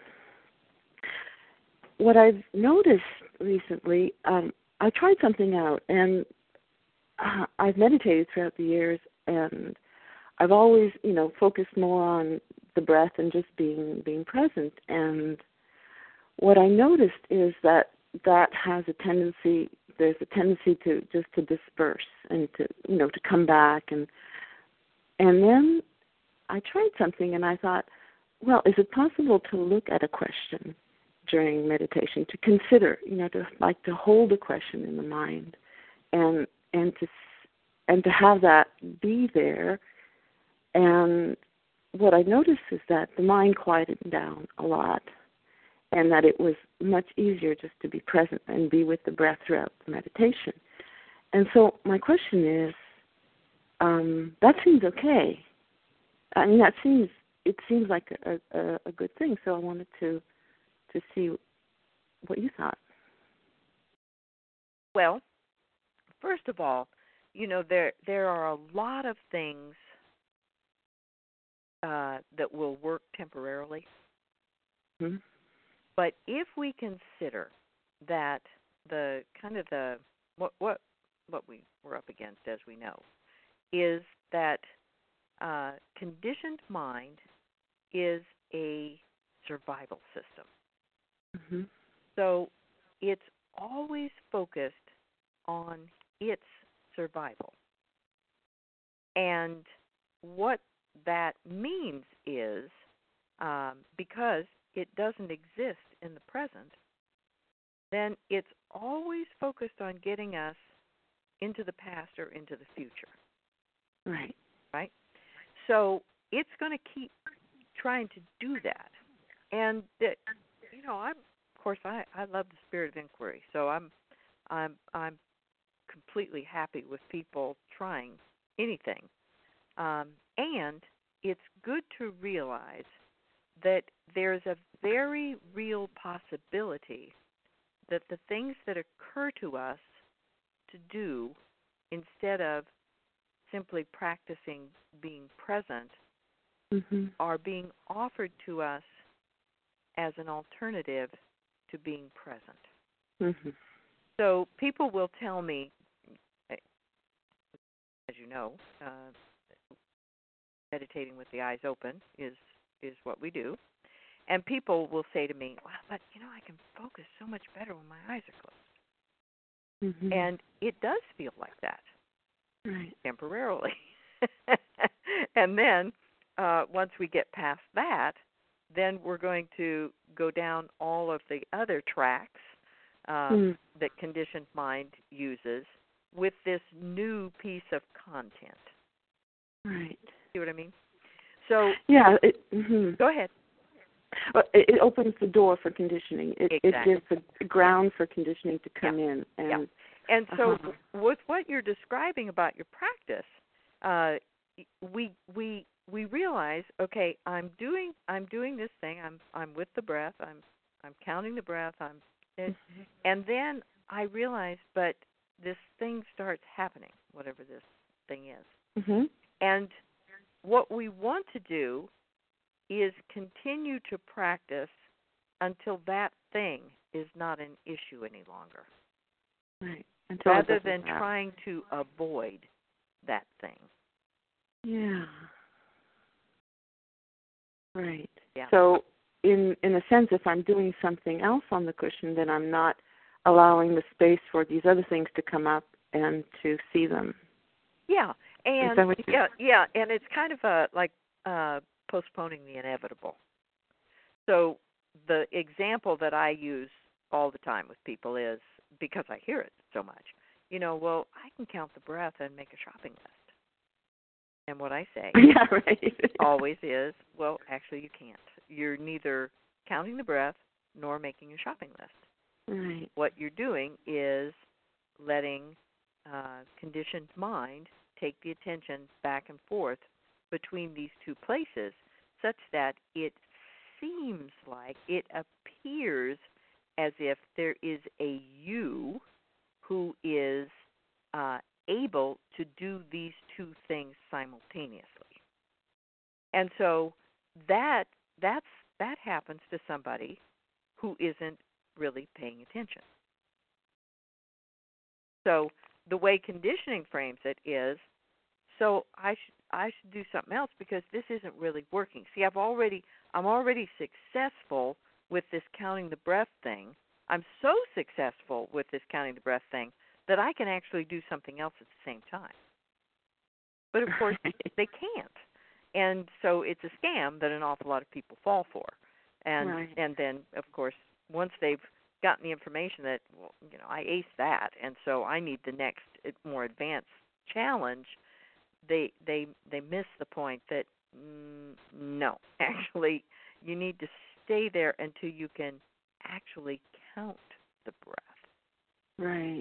what I've noticed recently, I tried something out, and I've meditated throughout the years, and I've always, focused more on the breath and just being present. And what I noticed is that has a tendency, there's a tendency to disperse and to come back. And then I tried something, and I thought, well, is it possible to look at a question during meditation, to consider, to hold a question in the mind, and to have that be there. And what I noticed is that the mind quieted down a lot, and that it was much easier just to be present and be with the breath throughout the meditation. And so my question is, that seems okay. I mean, it seems like a good thing. So I wanted to see what you thought. Well, first of all, there are a lot of things that will work temporarily. Mm-hmm. But if we consider that what we're up against, as we know, is that conditioned mind is a survival system. Mm-hmm. So it's always focused on its survival. And what that means is, because it doesn't exist in the present, then it's always focused on getting us into the past or into the future. Right. Right? So it's going to keep trying to do that. And that, I love the spirit of inquiry. So I'm completely happy with people trying anything. And it's good to realize that there's a very real possibility that the things that occur to us to do instead of simply practicing being present are being offered to us as an alternative to being present. So people will tell me, as you know, meditating with the eyes open is what we do. And people will say to me, well, but, I can focus so much better when my eyes are closed. And it does feel like that. Right. Temporarily. And then once we get past that, then we're going to go down all of the other tracks that conditioned mind uses with this new piece of content. Right. See what I mean? So yeah, go ahead. Well, it opens the door for conditioning. It Exactly. gives a ground for conditioning to come in. And And so with what you're describing about your practice, we realize, okay, I'm doing this thing. I'm with the breath. I'm counting the breath. And then I realize, but this thing starts happening, whatever this thing is. And what we want to do is continue to practice until that thing is not an issue any longer. Right. Rather than trying to avoid that thing. Yeah. Right. Yeah. So in a sense, if I'm doing something else on the cushion, then I'm not allowing the space for these other things to come up and to see them. Yeah. And and it's kind of like postponing the inevitable. So the example that I use all the time with people is, because I hear it so much, well, I can count the breath and make a shopping list. And what I say always is, well, actually you can't. You're neither counting the breath nor making a shopping list. Right. What you're doing is letting conditioned mind take the attention back and forth between these two places such that it seems like, it appears as if there is a you who is able to do these two things simultaneously. And so that happens to somebody who isn't really paying attention. So the way conditioning frames it is, so I should do something else because this isn't really working. See, I'm already successful with this counting the breath thing. I'm so successful with this counting the breath thing that I can actually do something else at the same time. But of course, they can't. And so it's a scam that an awful lot of people fall for. And then, of course, once they've gotten the information that, well, I aced that, and so I need the next more advanced challenge, they miss the point that, no, actually, you need to stay there until you can actually count the breath. Right.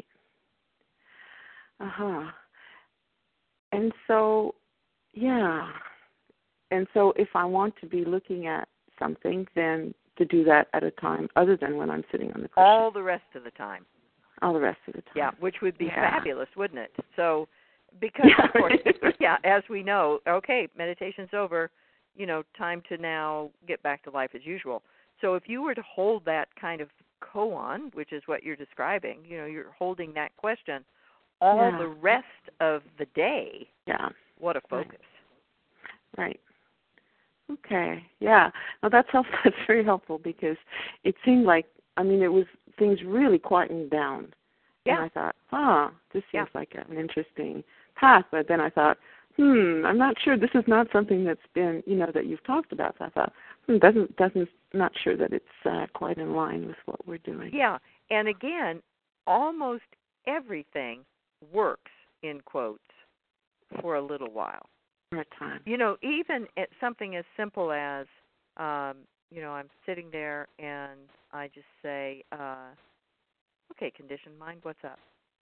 And so, yeah. And so if I want to be looking at something, then to do that at a time other than when I'm sitting on the cushion. All the rest of the time. All the rest of the time. Yeah, which would be fabulous, wouldn't it? So, because, of course, as we know, okay, meditation's over, time to now get back to life as usual. So if you were to hold that kind of koan, which is what you're describing, you're holding that question all the rest of the day. Yeah. What a focus. Right. Okay. Yeah. Well, that's helpful. That's very helpful because it seemed like, it was things really quieting down. Yeah. And I thought, this seems like an interesting path. But then I thought, I'm not sure. This is not something that's been, that you've talked about. So I thought, not sure that it's quite in line with what we're doing. Yeah, and again, almost everything works, in quotes, for a little while. For a time. Even at something as simple as, I'm sitting there and I just say, okay, conditioned mind, what's up?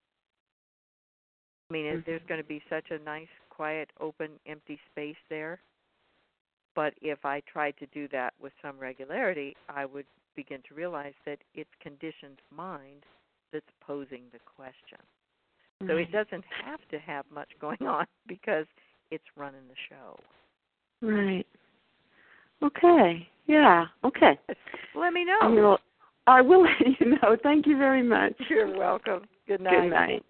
I mean, there's going to be such a nice, quiet, open, empty space there. But if I tried to do that with some regularity, I would begin to realize that it's conditioned mind that's posing the question. So it doesn't have to have much going on because it's running the show. Right. Okay. Yeah. Okay. Let me know. I will let you know. Thank you very much. You're welcome. Good night. Good night.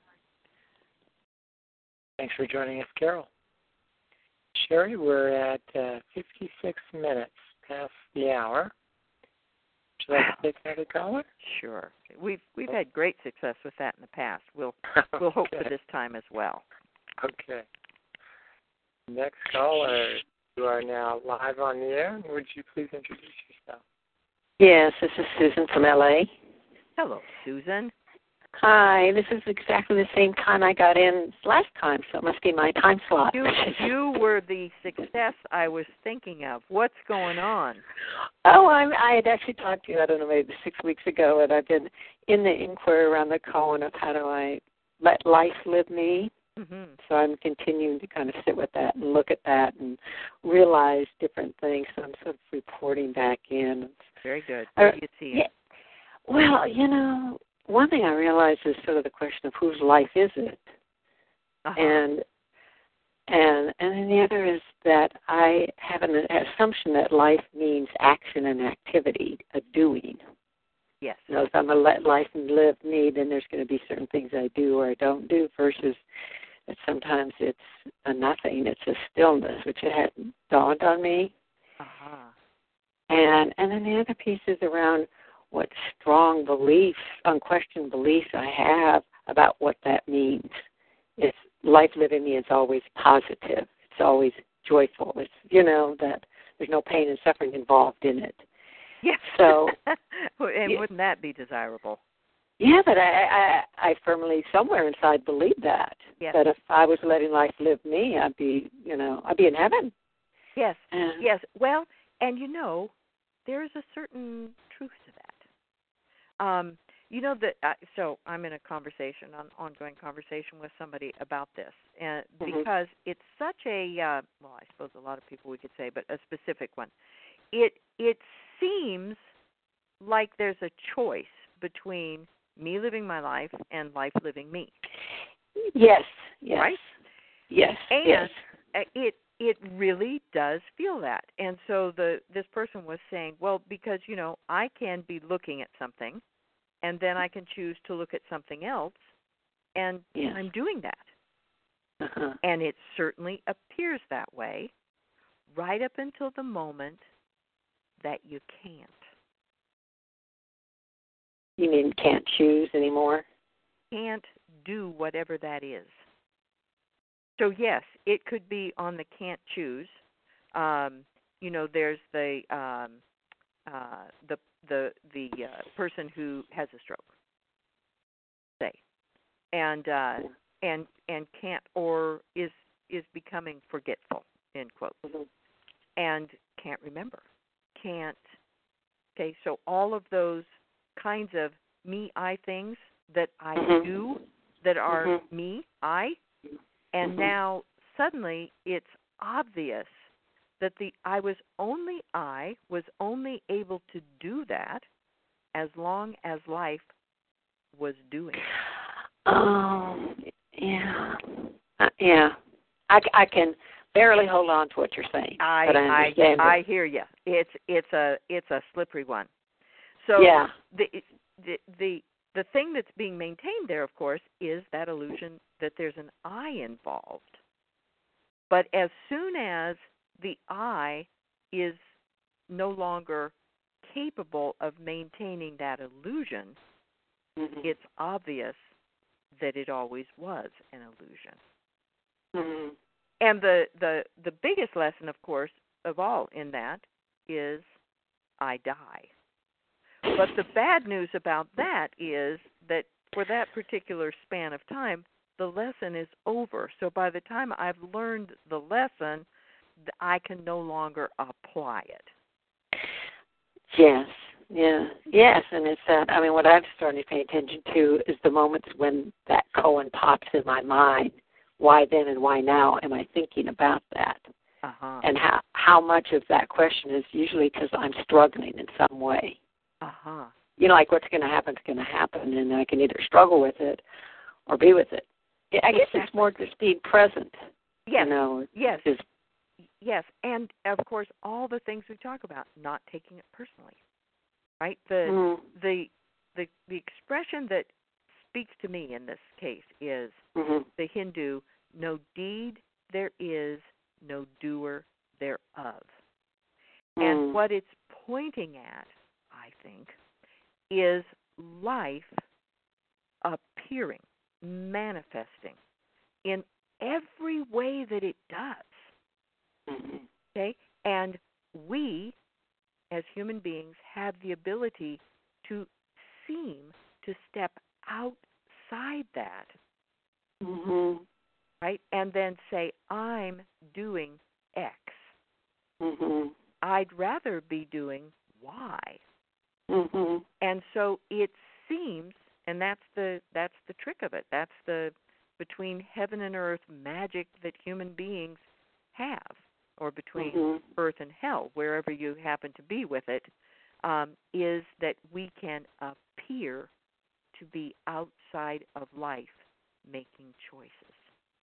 Thanks for joining us, Carol. Sherry, we're at 56 minutes past the hour. Would you like to take another caller? Sure. We've had great success with that in the past. We'll hope for this time as well. Okay. Next caller, you are now live on the air. Would you please introduce yourself? Yes, this is Susan from LA. Hello, Susan. Hi, this is exactly the same time I got in last time, so it must be my time slot. You were the success I was thinking of. What's going on? Oh, I had actually talked to you, I don't know, maybe 6 weeks ago, and I've been in the inquiry around the koan of how do I let life live me. Mm-hmm. So I'm continuing to kind of sit with that and look at that and realize different things. So I'm sort of reporting back in. Very good. What do you see? Yeah. Well, one thing I realize is sort of the question of whose life is it, and then the other is that I have an assumption that life means action and activity, a doing. Yes. If I'm going to let life live me, then there's going to be certain things I do or I don't do. Versus that sometimes it's a nothing, it's a stillness, which it hadn't dawned on me. And then the other piece is around what strong beliefs, unquestioned beliefs I have about what that means. It's life living me is always positive. It's always joyful. It's, that there's no pain and suffering involved in it. Yes. So, wouldn't that be desirable? Yeah, but I firmly somewhere inside believe that. Yes. That if I was letting life live me, I'd be in heaven. Yes. Yes. Well, and there's a certain truth to that. So I'm in a ongoing conversation with somebody about this, and because it's such a, I suppose a lot of people we could say, but a specific one. It seems like there's a choice between me living my life and life living me. Yes. Right? Yes. And it really does feel that. And so this person was saying, well, because, I can be looking at something, and then I can choose to look at something else, and I'm doing that. And it certainly appears that way right up until the moment that you can't. You mean can't choose anymore? Can't do whatever that is. So yes, it could be on the can't choose. There's the person who has a stroke, say, and can't or is becoming forgetful, end quote, and can't remember, can't. Okay, so all of those kinds of me, I things that I do that are me, I. And now suddenly it's obvious that I was only able to do that as long as life was doing. Oh, yeah. Yeah. I can barely hold on to what you're saying. But I understand I hear you. It's a slippery one. So yeah. The thing that's being maintained there, of course, is that illusion that there's an I involved. But as soon as the I is no longer capable of maintaining that illusion, it's obvious that it always was an illusion. And the biggest lesson, of course, of all in that is I die. But the bad news about that is that for that particular span of time, the lesson is over. So by the time I've learned the lesson, I can no longer apply it. Yes, yeah, yes, and it's that. I mean, what I'm starting to pay attention to is the moments when that koan pops in my mind. Why then and why now am I thinking about that? Uh-huh. And how much of that question is usually because I'm struggling in some way. Uh-huh. You know, like what's going to happen is going to happen, and I can either struggle with it or be with it. I guess it's more just being present. Yes. You know, yes. Yes, and of course, all the things we talk about, not taking it personally, right? The expression that speaks to me in this case is the Hindu, no deed there is, no doer thereof. And what it's pointing at, I think, is life appearing, manifesting in every way that it does. Okay? And we, as human beings, have the ability to seem to step outside that, right? And then say, I'm doing X. I'd rather be doing Y. And so it seems, and that's the trick of it. That's the between heaven and earth magic that human beings have, or between earth and hell, wherever you happen to be with it, is that we can appear to be outside of life, making choices.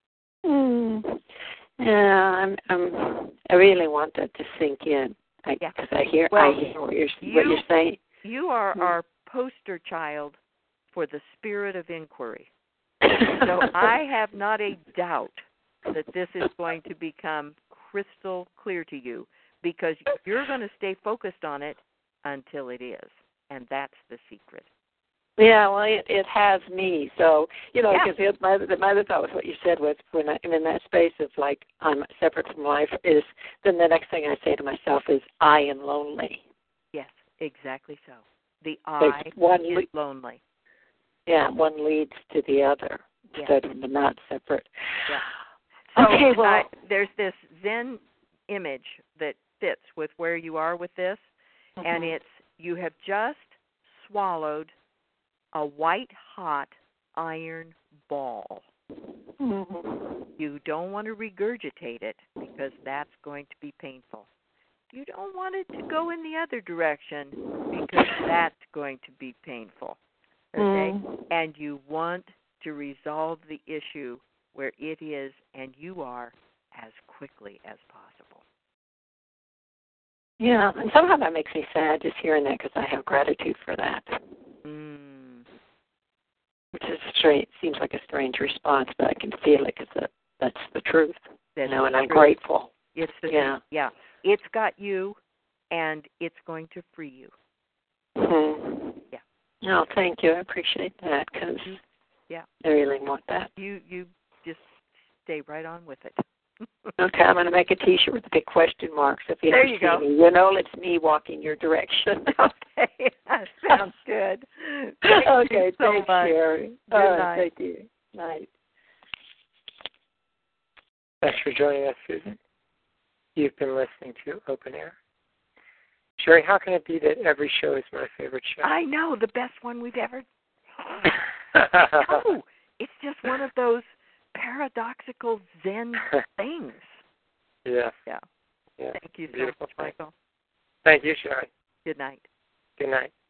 Yeah, I really want that to sink in, because I hear what you're saying. You are our poster child for the spirit of inquiry. So I have not a doubt that this is going to become crystal clear to you, because you're going to stay focused on it until it is, and that's the secret. Yeah, well, it has me. So, you know, because my other thought was what you said was when I'm in that space of like I'm separate from life, is then the next thing I say to myself is I am lonely. Yes, exactly so. The I is lonely. Yeah, one leads to the other instead of not separate. Yeah. So okay, well, there's this Zen image that fits with where you are with this, and it's you have just swallowed a white-hot iron ball. You don't want to regurgitate it because that's going to be painful. You don't want it to go in the other direction because that's going to be painful. Okay? And you want to resolve the issue where it is and you are as quickly as possible. Yeah, and somehow that makes me sad just hearing that because I have gratitude for that. Which is strange. Seems like a strange response, but I can feel it because that's the truth. And I'm grateful. It's the truth. Yeah. It's got you, and it's going to free you. Yeah. No, thank you. I appreciate that because I really want that. You just stay right on with it. Okay, I'm going to make a T-shirt with a big question mark. So if you there you go. Me, you know it's me walking your direction. Okay, that sounds good. Okay, so thanks, much. Sherry. Good night. Thank you. Night. Thanks for joining us, Susan. You've been listening to Open Air. Sherry, how can it be that every show is my favorite show? I know, the best one we've ever No, it's just one of those paradoxical Zen things. Yeah. Thank you so Beautiful much, Michael. Thank you, Sherry. Good night. Good night.